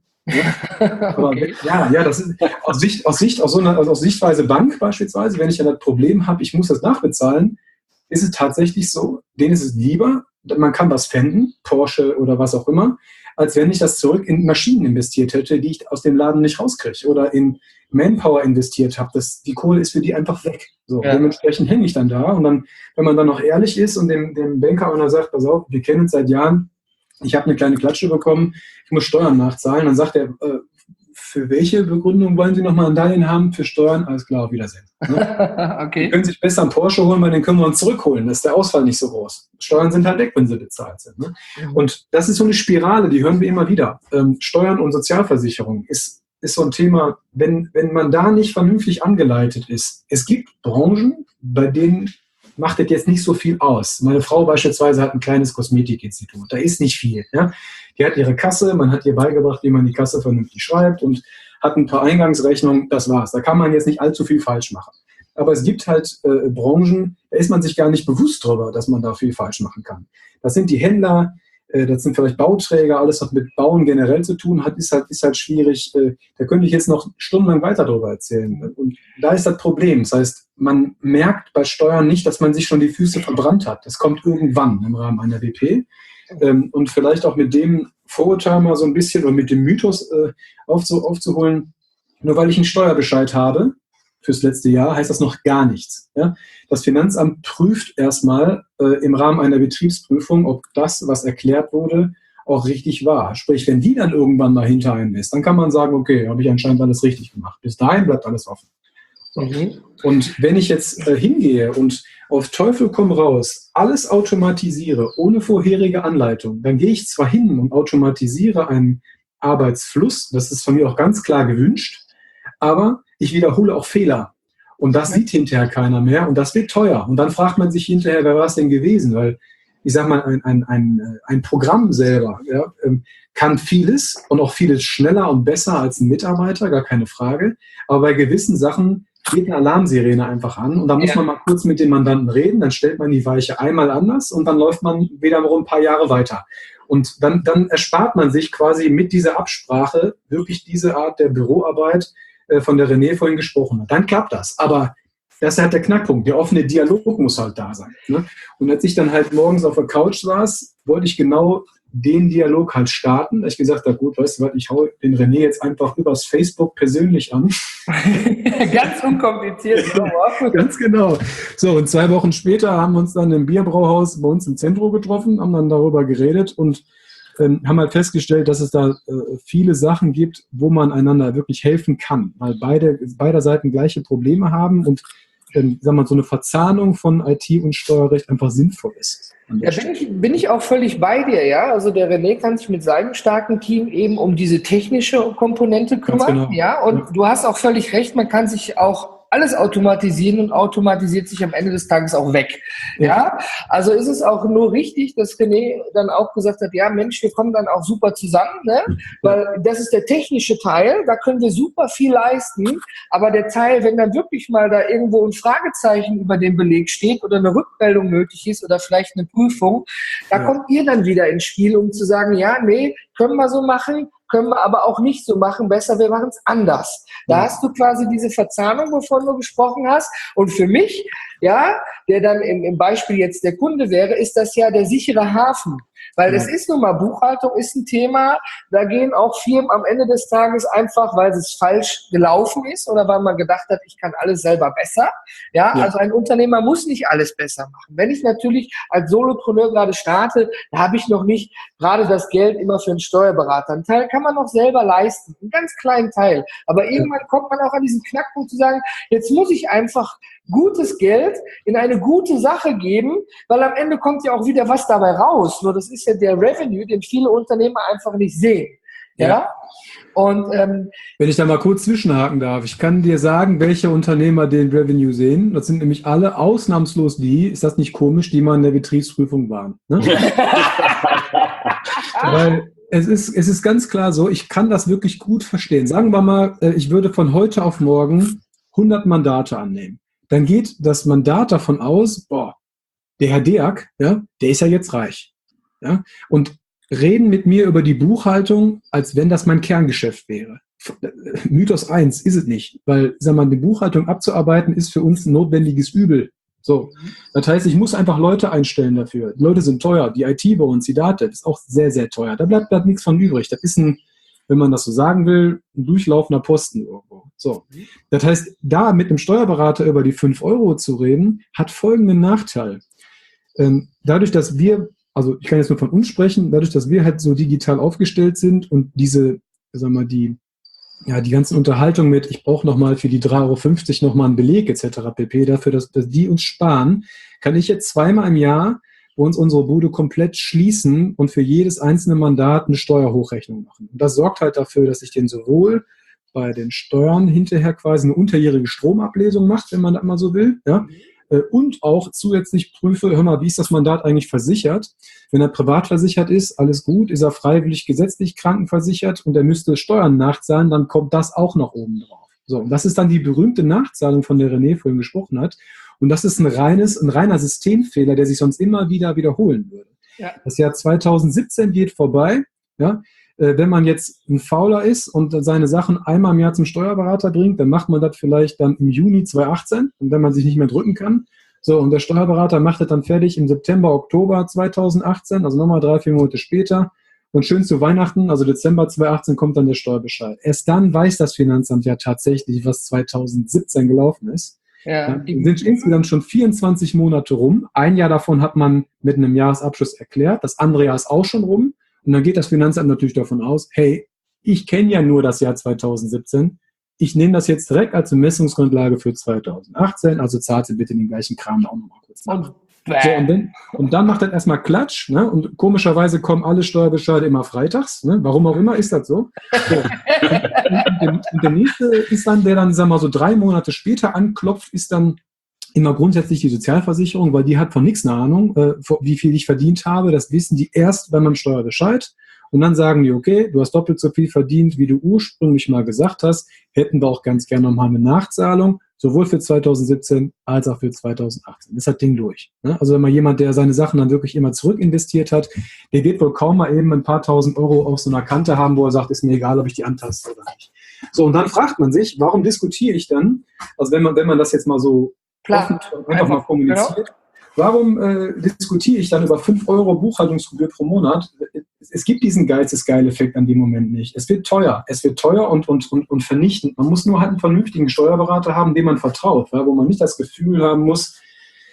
Speaker 4: Ja, aber, okay. ja, ja, das ist aus Sicht, aus Sicht, aus so einer, also aus Sichtweise Bank beispielsweise, wenn ich dann das Problem habe, ich muss das nachbezahlen, ist es tatsächlich so, denen ist es lieber, man kann was fänden, Porsche oder was auch immer, als wenn ich das zurück in Maschinen investiert hätte, die ich aus dem Laden nicht rauskriege oder in Manpower investiert habe. Das, die Kohle ist für die einfach weg. So, ja. Dementsprechend hänge ich dann da und dann, wenn man dann noch ehrlich ist und dem, dem Banker einer sagt, pass auf, wir kennen uns seit Jahren, ich habe eine kleine Klatsche bekommen, ich muss Steuern nachzahlen, dann sagt er, äh, für welche Begründung wollen Sie nochmal ein Darlehen haben? Für Steuern? Alles klar, auf Wiedersehen. Ne? Okay. Sie können sich besser einen Porsche holen, weil den können wir uns zurückholen. Da ist der Ausfall nicht so groß. Steuern sind halt weg, wenn sie bezahlt sind. Ne? Mhm. Und das ist so eine Spirale, die hören wir immer wieder. Ähm, Steuern und Sozialversicherung ist, ist so ein Thema, wenn, wenn man da nicht vernünftig angeleitet ist. Es gibt Branchen, bei denen macht das jetzt nicht so viel aus. Meine Frau beispielsweise hat ein kleines Kosmetikinstitut. Da ist nicht viel. Ja? Die hat ihre Kasse, man hat ihr beigebracht, wie man die Kasse vernünftig schreibt und hat ein paar Eingangsrechnungen, das war's. Da kann man jetzt nicht allzu viel falsch machen. Aber es gibt halt äh, Branchen, da ist man sich gar nicht bewusst drüber, dass man da viel falsch machen kann. Das sind die Händler, äh, das sind vielleicht Bauträger, alles, was mit Bauen generell zu tun hat, ist halt, ist halt schwierig. Äh, da könnte ich jetzt noch stundenlang weiter drüber erzählen. Und da ist das Problem. Das heißt, man merkt bei Steuern nicht, dass man sich schon die Füße verbrannt hat. Das kommt irgendwann im Rahmen einer W P. Ähm, und vielleicht auch mit dem Vorurteil mal so ein bisschen oder mit dem Mythos äh, aufzu, aufzuholen, nur weil ich einen Steuerbescheid habe fürs letzte Jahr, heißt das noch gar nichts. Ja? Das Finanzamt prüft erstmal äh, im Rahmen einer Betriebsprüfung, ob das, was erklärt wurde, auch richtig war. Sprich, wenn die dann irgendwann mal hinter einem ist, dann kann man sagen, okay, habe ich anscheinend alles richtig gemacht. Bis dahin bleibt alles offen. Mhm. Und wenn ich jetzt äh, hingehe und auf Teufel komm raus alles automatisiere, ohne vorherige Anleitung, dann gehe ich zwar hin und automatisiere einen Arbeitsfluss, das ist von mir auch ganz klar gewünscht, aber ich wiederhole auch Fehler. Und das sieht hinterher keiner mehr und das wird teuer. Und dann fragt man sich hinterher, wer war es denn gewesen? Weil ich sage mal, ein, ein, ein, ein Programm selber ja, kann vieles und auch vieles schneller und besser als ein Mitarbeiter, gar keine Frage. Aber bei gewissen Sachen geht eine Alarmsirene einfach an und da muss ja. man mal kurz mit dem Mandanten reden, dann stellt man die Weiche einmal anders und dann läuft man wiederum ein paar Jahre weiter. Und dann, dann erspart man sich quasi mit dieser Absprache wirklich diese Art der Büroarbeit, äh, von der René vorhin gesprochen hat. Dann klappt das. Aber das ist halt der Knackpunkt. Der offene Dialog muss halt da sein. Ne? Und als ich dann halt morgens auf der Couch saß, wollte ich genau den Dialog halt starten. Da ich gesagt habe, gut, weißt du was, ich hau den René jetzt einfach übers Facebook persönlich an.
Speaker 2: Ganz unkompliziert.
Speaker 4: Ganz genau. So, und zwei Wochen später haben wir uns dann im Bierbrauhaus bei uns im Zentrum getroffen, haben dann darüber geredet und ähm, haben halt festgestellt, dass es da äh, viele Sachen gibt, wo man einander wirklich helfen kann, weil beide, beider Seiten gleiche Probleme haben und ähm, sagen wir mal, so eine Verzahnung von I T und Steuerrecht einfach sinnvoll ist.
Speaker 2: Ja, bin ich, bin ich auch völlig bei dir, ja. Also der René kann sich mit seinem starken Team eben um diese technische Komponente kümmern,
Speaker 4: genau.
Speaker 2: ja. Und
Speaker 4: ja.
Speaker 2: du hast auch völlig recht, man kann sich auch alles automatisieren und automatisiert sich am Ende des Tages auch weg. Ja, ja? Also ist es auch nur richtig, dass René dann auch gesagt hat, ja Mensch, wir kommen dann auch super zusammen, ne? Weil das ist der technische Teil, da können wir super viel leisten, aber der Teil, wenn dann wirklich mal da irgendwo ein Fragezeichen über den Beleg steht oder eine Rückmeldung nötig ist oder vielleicht eine Prüfung, da ja. kommt ihr dann wieder ins Spiel, um zu sagen, ja, nee, können wir so machen, können wir aber auch nicht so machen, besser, wir machen es anders. Da ja. hast du quasi diese Verzahnung, wovon du gesprochen hast. Und für mich, ja, der dann im, im Beispiel jetzt der Kunde wäre, ist das ja der sichere Hafen. Weil das ist nun mal, Buchhaltung ist ein Thema, da gehen auch Firmen am Ende des Tages einfach, weil es falsch gelaufen ist oder weil man gedacht hat, ich kann alles selber besser. Ja, ja. Also ein Unternehmer muss nicht alles besser machen. Wenn ich natürlich als Solopreneur gerade starte, da habe ich noch nicht gerade das Geld immer für einen Steuerberater. Ein Teil kann man noch selber leisten, einen ganz kleinen Teil. Aber irgendwann kommt man auch an diesen Knackpunkt zu sagen, jetzt muss ich einfach gutes Geld in eine gute Sache geben, weil am Ende kommt ja auch wieder was dabei raus. Nur das ist ja der Revenue, den viele Unternehmer einfach nicht sehen. Ja. ja? Und, ähm,
Speaker 4: wenn ich da mal kurz zwischenhaken darf, ich kann dir sagen, welche Unternehmer den Revenue sehen. Das sind nämlich alle ausnahmslos die, ist das nicht komisch, die mal in der Betriebsprüfung waren. Ne? Weil es ist, es ist ganz klar so, ich kann das wirklich gut verstehen. Sagen wir mal, ich würde von heute auf morgen hundert Mandate annehmen. Dann geht das Mandat davon aus, boah, der Herr Deak, ja, der ist ja jetzt reich. Ja, und reden mit mir über die Buchhaltung, als wenn das mein Kerngeschäft wäre. Mythos eins ist es nicht, weil, sag mal, die Buchhaltung abzuarbeiten ist für uns ein notwendiges Übel. So, das heißt, ich muss einfach Leute einstellen dafür. Die Leute sind teuer, die I T bei uns, die Data, ist auch sehr, sehr teuer. Da bleibt, bleibt nichts von übrig. Das ist ein, wenn man das so sagen will, ein durchlaufender Posten irgendwo. So, das heißt, da mit einem Steuerberater über die fünf Euro zu reden, hat folgenden Nachteil. Ähm, dadurch, dass wir, also ich kann jetzt nur von uns sprechen, dadurch, dass wir halt so digital aufgestellt sind und diese, sagen wir mal, die, ja, die ganzen Unterhaltungen mit, ich brauche nochmal für die drei Euro fünfzig nochmal einen Beleg et cetera pp, dafür, dass, dass die uns sparen, kann ich jetzt zweimal im Jahr bei uns unsere Bude komplett schließen und für jedes einzelne Mandat eine Steuerhochrechnung machen. Und das sorgt halt dafür, dass ich den sowohl bei den Steuern hinterher quasi eine unterjährige Stromablesung macht, wenn man das mal so will, ja, und auch zusätzlich prüfe, hör mal, wie ist das Mandat eigentlich versichert? Wenn er privat versichert ist, alles gut, ist er freiwillig gesetzlich krankenversichert und er müsste Steuern nachzahlen, dann kommt das auch noch oben drauf. So, und das ist dann die berühmte Nachzahlung, von der René vorhin gesprochen hat. Und das ist ein reines, ein reiner Systemfehler, der sich sonst immer wieder wiederholen würde. Ja. Das Jahr zweitausendsiebzehn geht vorbei, ja. Wenn man jetzt ein Fauler ist und seine Sachen einmal im Jahr zum Steuerberater bringt, dann macht man das vielleicht dann im Juni zweitausendachtzehn und wenn man sich nicht mehr drücken kann. So, und der Steuerberater macht das dann fertig im September, Oktober zweitausendachtzehn, also nochmal drei, vier Monate später. Und schön zu Weihnachten, also Dezember zweitausendachtzehn, kommt dann der Steuerbescheid. Erst dann weiß das Finanzamt ja tatsächlich, was zweitausendsiebzehn gelaufen ist. Ja. Dann sind insgesamt schon vierundzwanzig Monate rum. Ein Jahr davon hat man mit einem Jahresabschluss erklärt. Das andere Jahr ist auch schon rum. Und dann geht das Finanzamt natürlich davon aus, hey, ich kenne ja nur das Jahr zweitausendsiebzehn, ich nehme das jetzt direkt als Bemessungsgrundlage für zweitausendachtzehn, also zahlt sie bitte den gleichen Kram auch nochmal kurz nach. Und, so, und, dann, und dann macht das erstmal Klatsch, ne? Und komischerweise kommen alle Steuerbescheide immer freitags, ne? Warum auch immer ist das so. so. Und, und, und der nächste ist dann, der dann, sagen wir mal, so drei Monate später anklopft, ist dann immer grundsätzlich die Sozialversicherung, weil die hat von nichts eine Ahnung, äh, wie viel ich verdient habe. Das wissen die erst bei meinem Steuerbescheid. Und dann sagen die, okay, du hast doppelt so viel verdient, wie du ursprünglich mal gesagt hast. Hätten wir auch ganz gerne nochmal eine Nachzahlung, sowohl für zweitausendsiebzehn als auch für zweitausendachtzehn. Das ist das Ding durch. Ne? Also wenn mal jemand, der seine Sachen dann wirklich immer zurück investiert hat, der wird wohl kaum mal eben ein paar tausend Euro auf so einer Kante haben, wo er sagt, ist mir egal, ob ich die antaste oder nicht. So, und dann fragt man sich, warum diskutiere ich dann, also wenn man, wenn man das jetzt mal so Klar, einfach, einfach mal kommuniziert. Genau. Warum äh, diskutiere ich dann über fünf Euro Buchhaltungsgebühr pro Monat? Es gibt diesen Geizes-Geil-Effekt an dem Moment nicht. Es wird teuer. Es wird teuer und, und, und, und vernichtend. Man muss nur halt einen vernünftigen Steuerberater haben, dem man vertraut, ja, wo man nicht das Gefühl haben muss,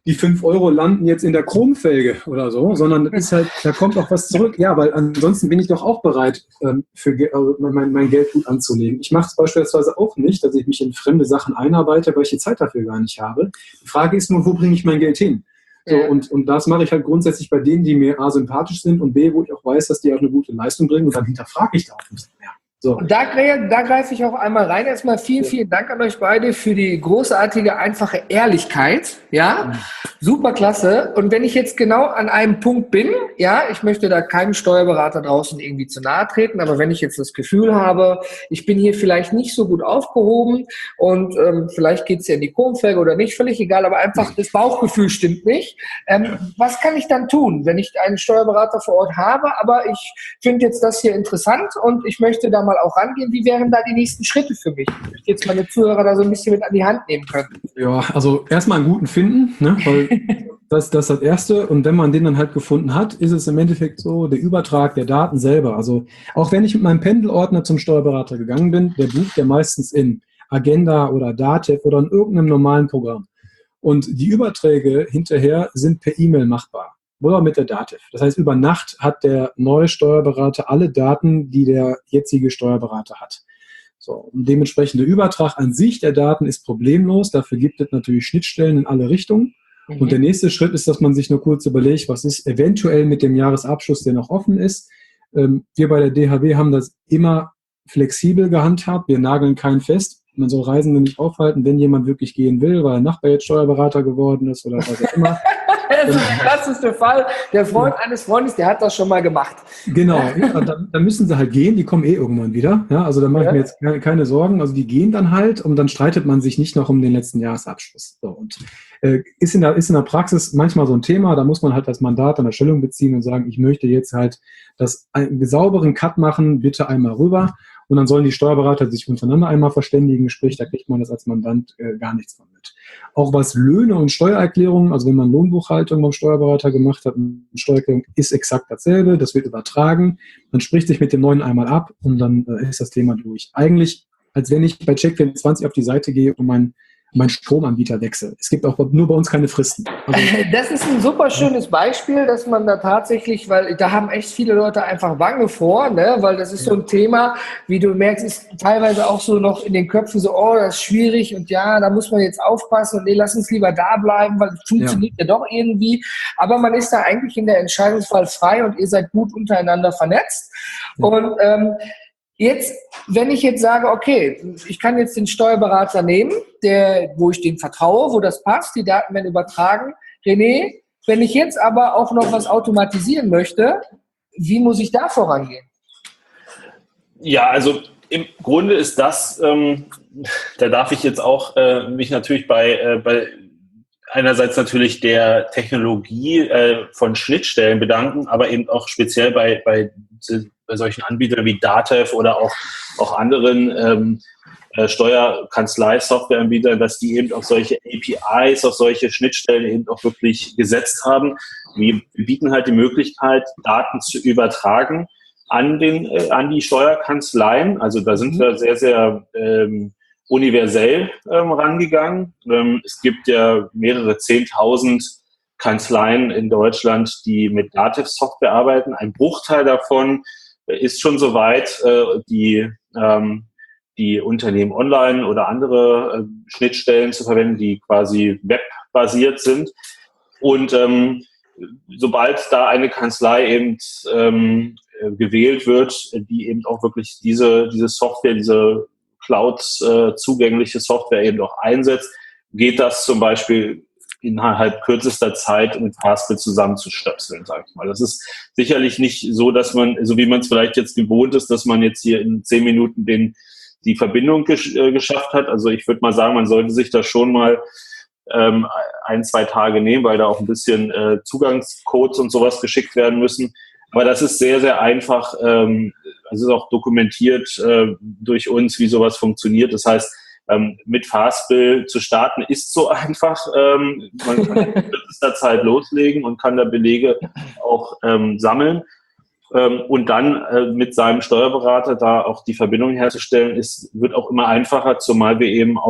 Speaker 4: die fünf Euro landen jetzt in der Chromfelge oder so, sondern das ist halt, da kommt auch was zurück. Ja, weil ansonsten bin ich doch auch bereit, ähm, für also mein, mein Geld gut anzulegen. Ich mache es beispielsweise auch nicht, dass ich mich in fremde Sachen einarbeite, weil ich die Zeit dafür gar nicht habe. Die Frage ist nur, wo bringe ich mein Geld hin? So,
Speaker 2: Ja.
Speaker 4: und, und das mache ich halt grundsätzlich bei denen, die mir A, sympathisch sind und B, wo ich auch weiß, dass die auch eine gute Leistung bringen, und dann hinterfrage ich da auch nicht mehr. So.
Speaker 2: Und da, gre- da greife ich auch einmal rein. Erstmal vielen, vielen Dank an euch beide für die großartige, einfache Ehrlichkeit. Ja, super klasse. Und wenn ich jetzt genau an einem Punkt bin, ja, ich möchte da keinem Steuerberater draußen irgendwie zu nahe treten, aber wenn ich jetzt das Gefühl habe, ich bin hier vielleicht nicht so gut aufgehoben und ähm, vielleicht geht's ja in die Chromfelge oder nicht, völlig egal, aber einfach das Bauchgefühl stimmt nicht. Ähm, was kann ich dann tun, wenn ich einen Steuerberater vor Ort habe, aber ich finde jetzt das hier interessant und ich möchte da mal auch rangehen? Wie wären da die nächsten Schritte für mich? Ich möchte jetzt meine Zuhörer da so ein bisschen mit an die Hand nehmen können.
Speaker 4: Ja, also erstmal einen guten finden, ne? Weil das, das ist das Erste. Und wenn man den dann halt gefunden hat, ist es im Endeffekt so, der Übertrag der Daten selber. Also auch wenn ich mit meinem Pendelordner zum Steuerberater gegangen bin, der bucht ja meistens in Agenda oder Datev oder in irgendeinem normalen Programm. Und die Überträge hinterher sind per E-Mail machbar. Oder mit der Datev. Das heißt, über Nacht hat der neue Steuerberater alle Daten, die der jetzige Steuerberater hat. So, und dementsprechend der Übertrag an sich der Daten ist problemlos. Dafür gibt es natürlich Schnittstellen in alle Richtungen. Mhm. Und der nächste Schritt ist, dass man sich nur kurz überlegt, was ist eventuell mit dem Jahresabschluss, der noch offen ist. Ähm, wir bei der D H W haben das immer flexibel gehandhabt. Wir nageln keinen fest. Man soll Reisende nicht aufhalten, wenn jemand wirklich gehen will, weil der Nachbar jetzt Steuerberater geworden ist oder was auch immer.
Speaker 2: Das ist der klassischste Fall. Der Freund ja. eines Freundes, der hat das schon mal gemacht.
Speaker 4: Genau, ja, dann, dann müssen sie halt gehen, die kommen eh irgendwann wieder. Ja, also da mache ja. ich mir jetzt keine, keine Sorgen. Also die gehen dann halt und dann streitet man sich nicht noch um den letzten Jahresabschluss. So, und äh, ist, in der, ist in der Praxis manchmal so ein Thema, da muss man halt das Mandat an der Stellung beziehen und sagen, ich möchte jetzt halt das einen sauberen Cut machen, bitte einmal rüber. Und dann sollen die Steuerberater sich untereinander einmal verständigen, sprich, da kriegt man das als Mandant äh, gar nichts von mit. Auch was Löhne und Steuererklärungen, also wenn man Lohnbuchhaltung beim Steuerberater gemacht hat, eine Steuererklärung ist exakt dasselbe, das wird übertragen, man spricht sich mit dem Neuen einmal ab und dann äh, ist das Thema durch. Eigentlich, als wenn ich bei Check vierundzwanzig auf die Seite gehe und mein mein Stromanbieter wechsle. Es gibt auch nur bei uns keine Fristen. Also
Speaker 2: das ist ein super schönes Beispiel, dass man da tatsächlich, weil da haben echt viele Leute einfach Bange vor, ne? Weil das ist so ein Thema, wie du merkst, ist teilweise auch so noch in den Köpfen so, oh, das ist schwierig und ja, da muss man jetzt aufpassen und nee, lass uns lieber da bleiben, weil es funktioniert ja. ja doch irgendwie. Aber man ist da eigentlich in der Entscheidungsfall frei und ihr seid gut untereinander vernetzt. Ja. Und ähm, jetzt, wenn ich jetzt sage, okay, ich kann jetzt den Steuerberater nehmen, der, wo ich dem vertraue, wo das passt, die Daten werden übertragen. René, wenn ich jetzt aber auch noch was automatisieren möchte, wie muss ich da vorangehen?
Speaker 3: Ja, also im Grunde ist das, ähm, da darf ich jetzt auch äh, mich natürlich bei, äh, bei einerseits natürlich der Technologie äh, von Schnittstellen bedanken, aber eben auch speziell bei, bei, bei solchen Anbietern wie Datev oder auch, auch anderen ähm, äh, Steuerkanzlei-Softwareanbietern, dass die eben auch solche A P Is, auf solche Schnittstellen eben auch wirklich gesetzt haben. Wir, wir bieten halt die Möglichkeit, Daten zu übertragen an, den, äh, an die Steuerkanzleien. Also da sind mhm. wir sehr, sehr ähm, universell ähm, rangegangen. Ähm, es gibt ja mehrere Zehntausend Kanzleien in Deutschland, die mit Datev-Software arbeiten. Ein Bruchteil davon äh, ist schon soweit, äh, die, ähm, die Unternehmen online oder andere äh, Schnittstellen zu verwenden, die quasi webbasiert sind. Und ähm, sobald da eine Kanzlei eben ähm, gewählt wird, die eben auch wirklich diese, diese Software, diese Cloud-zugängliche Software eben auch einsetzt, geht das zum Beispiel innerhalb kürzester Zeit mit Fastbill zusammenzustöpseln, sage ich mal. Das ist sicherlich nicht so, dass man, so wie man es vielleicht jetzt gewohnt ist, dass man jetzt hier in zehn Minuten den, die Verbindung gesch- äh, geschafft hat. Also ich würde mal sagen, man sollte sich da schon mal ähm, ein, zwei Tage nehmen, weil da auch ein bisschen äh, Zugangscodes und sowas geschickt werden müssen. Aber das ist sehr, sehr einfach. Ähm, es ist auch dokumentiert äh, durch uns, wie sowas funktioniert. Das heißt, ähm, mit Fastbill zu starten ist so einfach. Ähm, man kann in kürzester Zeit loslegen und kann da Belege auch ähm, sammeln. Ähm, und dann äh, mit seinem Steuerberater da auch die Verbindung herzustellen, ist, wird auch immer einfacher, zumal wir eben auch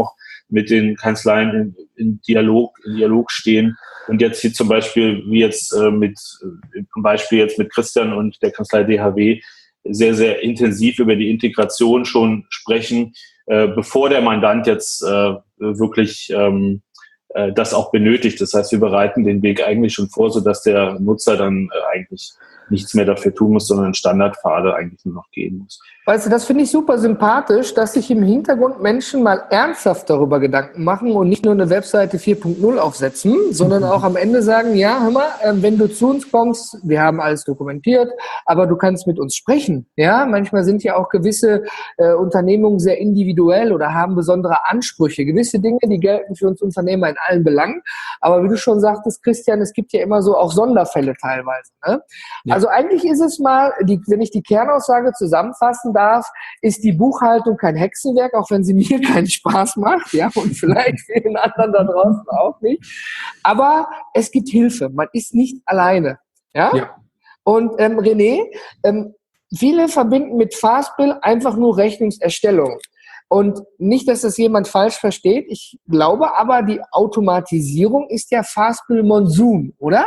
Speaker 3: mit den Kanzleien in, in Dialog, in Dialog stehen. Und jetzt hier zum Beispiel, wie jetzt äh, mit, äh, zum Beispiel jetzt mit Christian und der Kanzlei D H W, sehr, sehr intensiv über die Integration schon sprechen, äh, bevor der Mandant jetzt äh, wirklich ähm, äh, das auch benötigt. Das heißt, wir bereiten den Weg eigentlich schon vor, sodass der Nutzer dann äh, eigentlich nichts mehr dafür tun muss, sondern Standardpfade eigentlich nur noch gehen muss.
Speaker 2: Weißt du, das finde ich super sympathisch, dass sich im Hintergrund Menschen mal ernsthaft darüber Gedanken machen und nicht nur eine Webseite vier Punkt null aufsetzen, sondern auch am Ende sagen, ja, hör mal, wenn du zu uns kommst, wir haben alles dokumentiert, aber du kannst mit uns sprechen. Ja, manchmal sind ja auch gewisse äh, Unternehmungen sehr individuell oder haben besondere Ansprüche. Gewisse Dinge, die gelten für uns Unternehmer in allen Belangen. Aber wie du schon sagtest, Christian, es gibt ja immer so auch Sonderfälle teilweise. Ne? Ja. Also eigentlich ist es mal, die, wenn ich die Kernaussage zusammenfassen darf, ist die Buchhaltung kein Hexenwerk, auch wenn sie mir keinen Spaß macht, ja, und vielleicht vielen anderen da draußen auch nicht. Aber es gibt Hilfe. Man ist nicht alleine, ja. ja. Und ähm, René, ähm, viele verbinden mit Fastbill einfach nur Rechnungserstellung. Und nicht, dass das jemand falsch versteht. Ich glaube aber, die Automatisierung ist ja Fastbill Monsun, oder?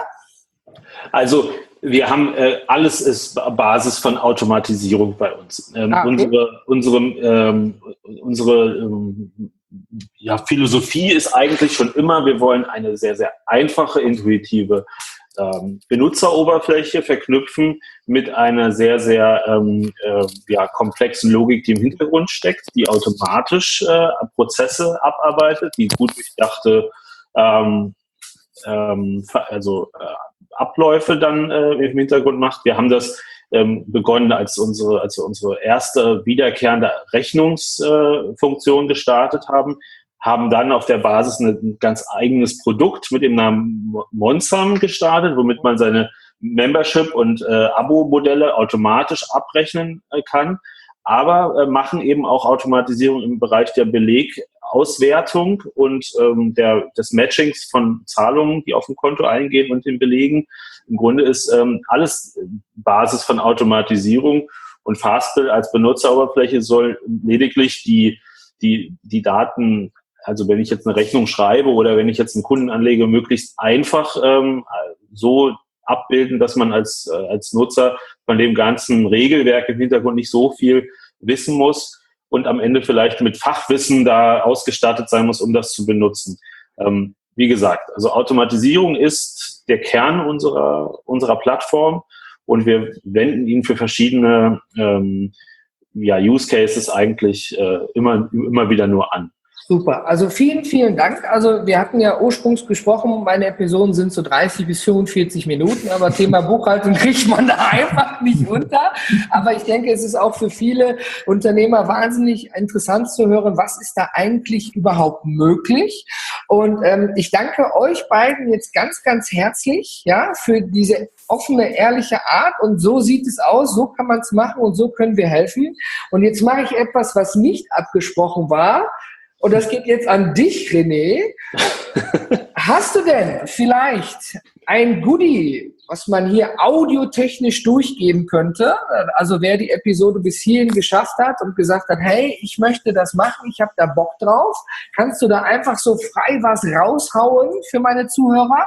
Speaker 3: Also wir haben äh, alles ist Basis von Automatisierung bei uns. Ähm, ah, okay. Unsere unsere ähm, unsere ähm, ja, Philosophie ist eigentlich schon immer, wir wollen eine sehr sehr einfache, intuitive ähm, Benutzeroberfläche verknüpfen mit einer sehr sehr ähm, äh, ja, komplexen Logik, die im Hintergrund steckt, die automatisch äh, Prozesse abarbeitet, die gut durchdachte ähm, ähm, also äh, Abläufe dann äh, im Hintergrund macht. Wir haben das ähm, begonnen, als unsere, als wir unsere erste wiederkehrende Rechnungsfunktion äh, gestartet haben, haben dann auf der Basis eine, ein ganz eigenes Produkt mit dem Namen Monsam gestartet, womit man seine Membership- und äh, Abo-Modelle automatisch abrechnen äh, kann, aber äh, machen eben auch Automatisierung im Bereich der Belegauswertung und ähm, der, des Matchings von Zahlungen, die auf dem Konto eingehen und den Belegen. Im Grunde ist ähm, alles Basis von Automatisierung und Fastbill als Benutzeroberfläche soll lediglich die, die, die Daten, also wenn ich jetzt eine Rechnung schreibe oder wenn ich jetzt einen Kunden anlege, möglichst einfach ähm, so abbilden, dass man als, äh, als Nutzer von dem ganzen Regelwerk im Hintergrund nicht so viel wissen muss und am Ende vielleicht mit Fachwissen da ausgestattet sein muss, um das zu benutzen. Ähm, wie gesagt, also Automatisierung ist der Kern unserer, unserer Plattform und wir wenden ihn für verschiedene ähm, ja, Use Cases eigentlich äh, immer, immer wieder nur an.
Speaker 2: Super, also vielen, vielen Dank. Also wir hatten ja ursprünglich gesprochen, meine Episoden sind so dreißig bis fünfundvierzig Minuten, aber Thema Buchhaltung kriegt man da einfach nicht unter. Aber ich denke, es ist auch für viele Unternehmer wahnsinnig interessant zu hören, was ist da eigentlich überhaupt möglich. Und ähm, ich danke euch beiden jetzt ganz, ganz herzlich, ja, für diese offene, ehrliche Art. Und so sieht es aus, so kann man es machen und so können wir helfen. Und jetzt mache ich etwas, was nicht abgesprochen war. Und das geht jetzt an dich, René. Hast du denn vielleicht ein Goodie, was man hier audiotechnisch durchgeben könnte? Also wer die Episode bis hierhin geschafft hat und gesagt hat, hey, ich möchte das machen, ich habe da Bock drauf. Kannst du da einfach so frei was raushauen für meine Zuhörer?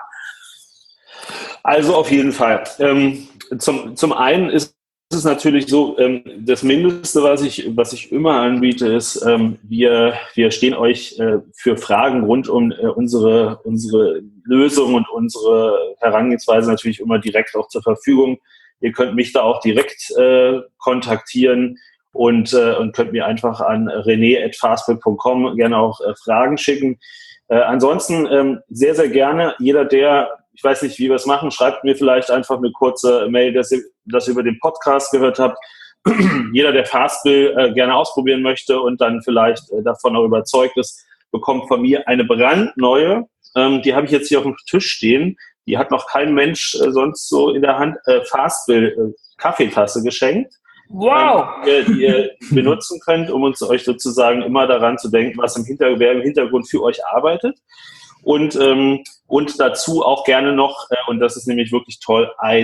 Speaker 3: Also auf jeden Fall. Ähm, zum, zum einen ist Es ist natürlich so, ähm, das Mindeste, was ich, was ich immer anbiete, ist, ähm, wir, wir stehen euch äh, für Fragen rund um äh, unsere, unsere Lösung und unsere Herangehensweise natürlich immer direkt auch zur Verfügung. Ihr könnt mich da auch direkt äh, kontaktieren und, äh, und könnt mir einfach an rené at fastbill punkt com gerne auch äh, Fragen schicken. Äh, ansonsten ähm, sehr, sehr gerne jeder, der ich weiß nicht, wie wir es machen. Schreibt mir vielleicht einfach eine kurze Mail, dass ihr das über den Podcast gehört habt. Jeder, der Fastbill äh, gerne ausprobieren möchte und dann vielleicht äh, davon auch überzeugt ist, bekommt von mir eine brandneue. Ähm, die habe ich jetzt hier auf dem Tisch stehen. Die hat noch kein Mensch äh, sonst so in der Hand. Äh, Fastbill äh, Kaffeetasse geschenkt.
Speaker 2: Wow!
Speaker 3: Ähm, die, die ihr benutzen könnt, um uns euch sozusagen immer daran zu denken, was im Hintergrund, wer im Hintergrund für euch arbeitet. Und, ähm, und dazu auch gerne noch, äh, und das ist nämlich wirklich toll, ein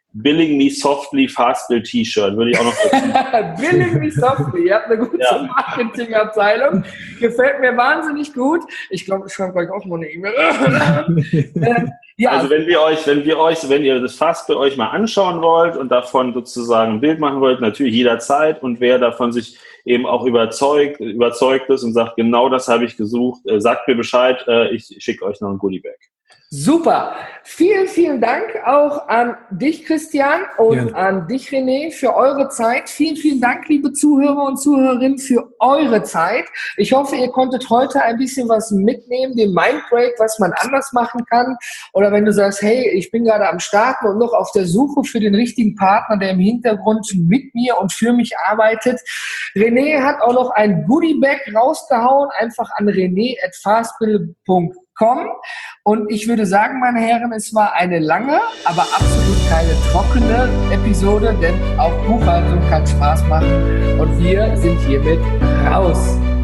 Speaker 3: Billing Me Softly Fastbill T-Shirt, würde ich auch noch dazu.
Speaker 2: Billing Me Softly, ihr habt eine gute ja. Marketingabteilung. Gefällt mir wahnsinnig gut. Ich glaube, ich schreibe gleich auch mal eine E-Mail. äh, ja.
Speaker 3: Also wenn wir euch, wenn wir euch, wenn ihr das Fastbill euch mal anschauen wollt und davon sozusagen ein Bild machen wollt, natürlich jederzeit. Und wer davon sich eben auch überzeugt, überzeugt ist und sagt, genau das habe ich gesucht, äh, sagt mir Bescheid, äh, ich schicke euch noch ein Goodiebag.
Speaker 2: Super. Vielen, vielen Dank auch an dich, Christian, und ja. an dich, René, für eure Zeit. Vielen, vielen Dank, liebe Zuhörer und Zuhörerinnen, für eure Zeit. Ich hoffe, ihr konntet heute ein bisschen was mitnehmen, den Mindbreak, was man anders machen kann. Oder wenn du sagst, hey, ich bin gerade am Starten und noch auf der Suche für den richtigen Partner, der im Hintergrund mit mir und für mich arbeitet. René hat auch noch ein Goodiebag rausgehauen, einfach an rené at fastbill punkt com. Und ich würde sagen, meine Herren, es war eine lange, aber absolut keine trockene Episode, denn auch Buchhaltung kann Spaß machen. Und wir sind hiermit raus.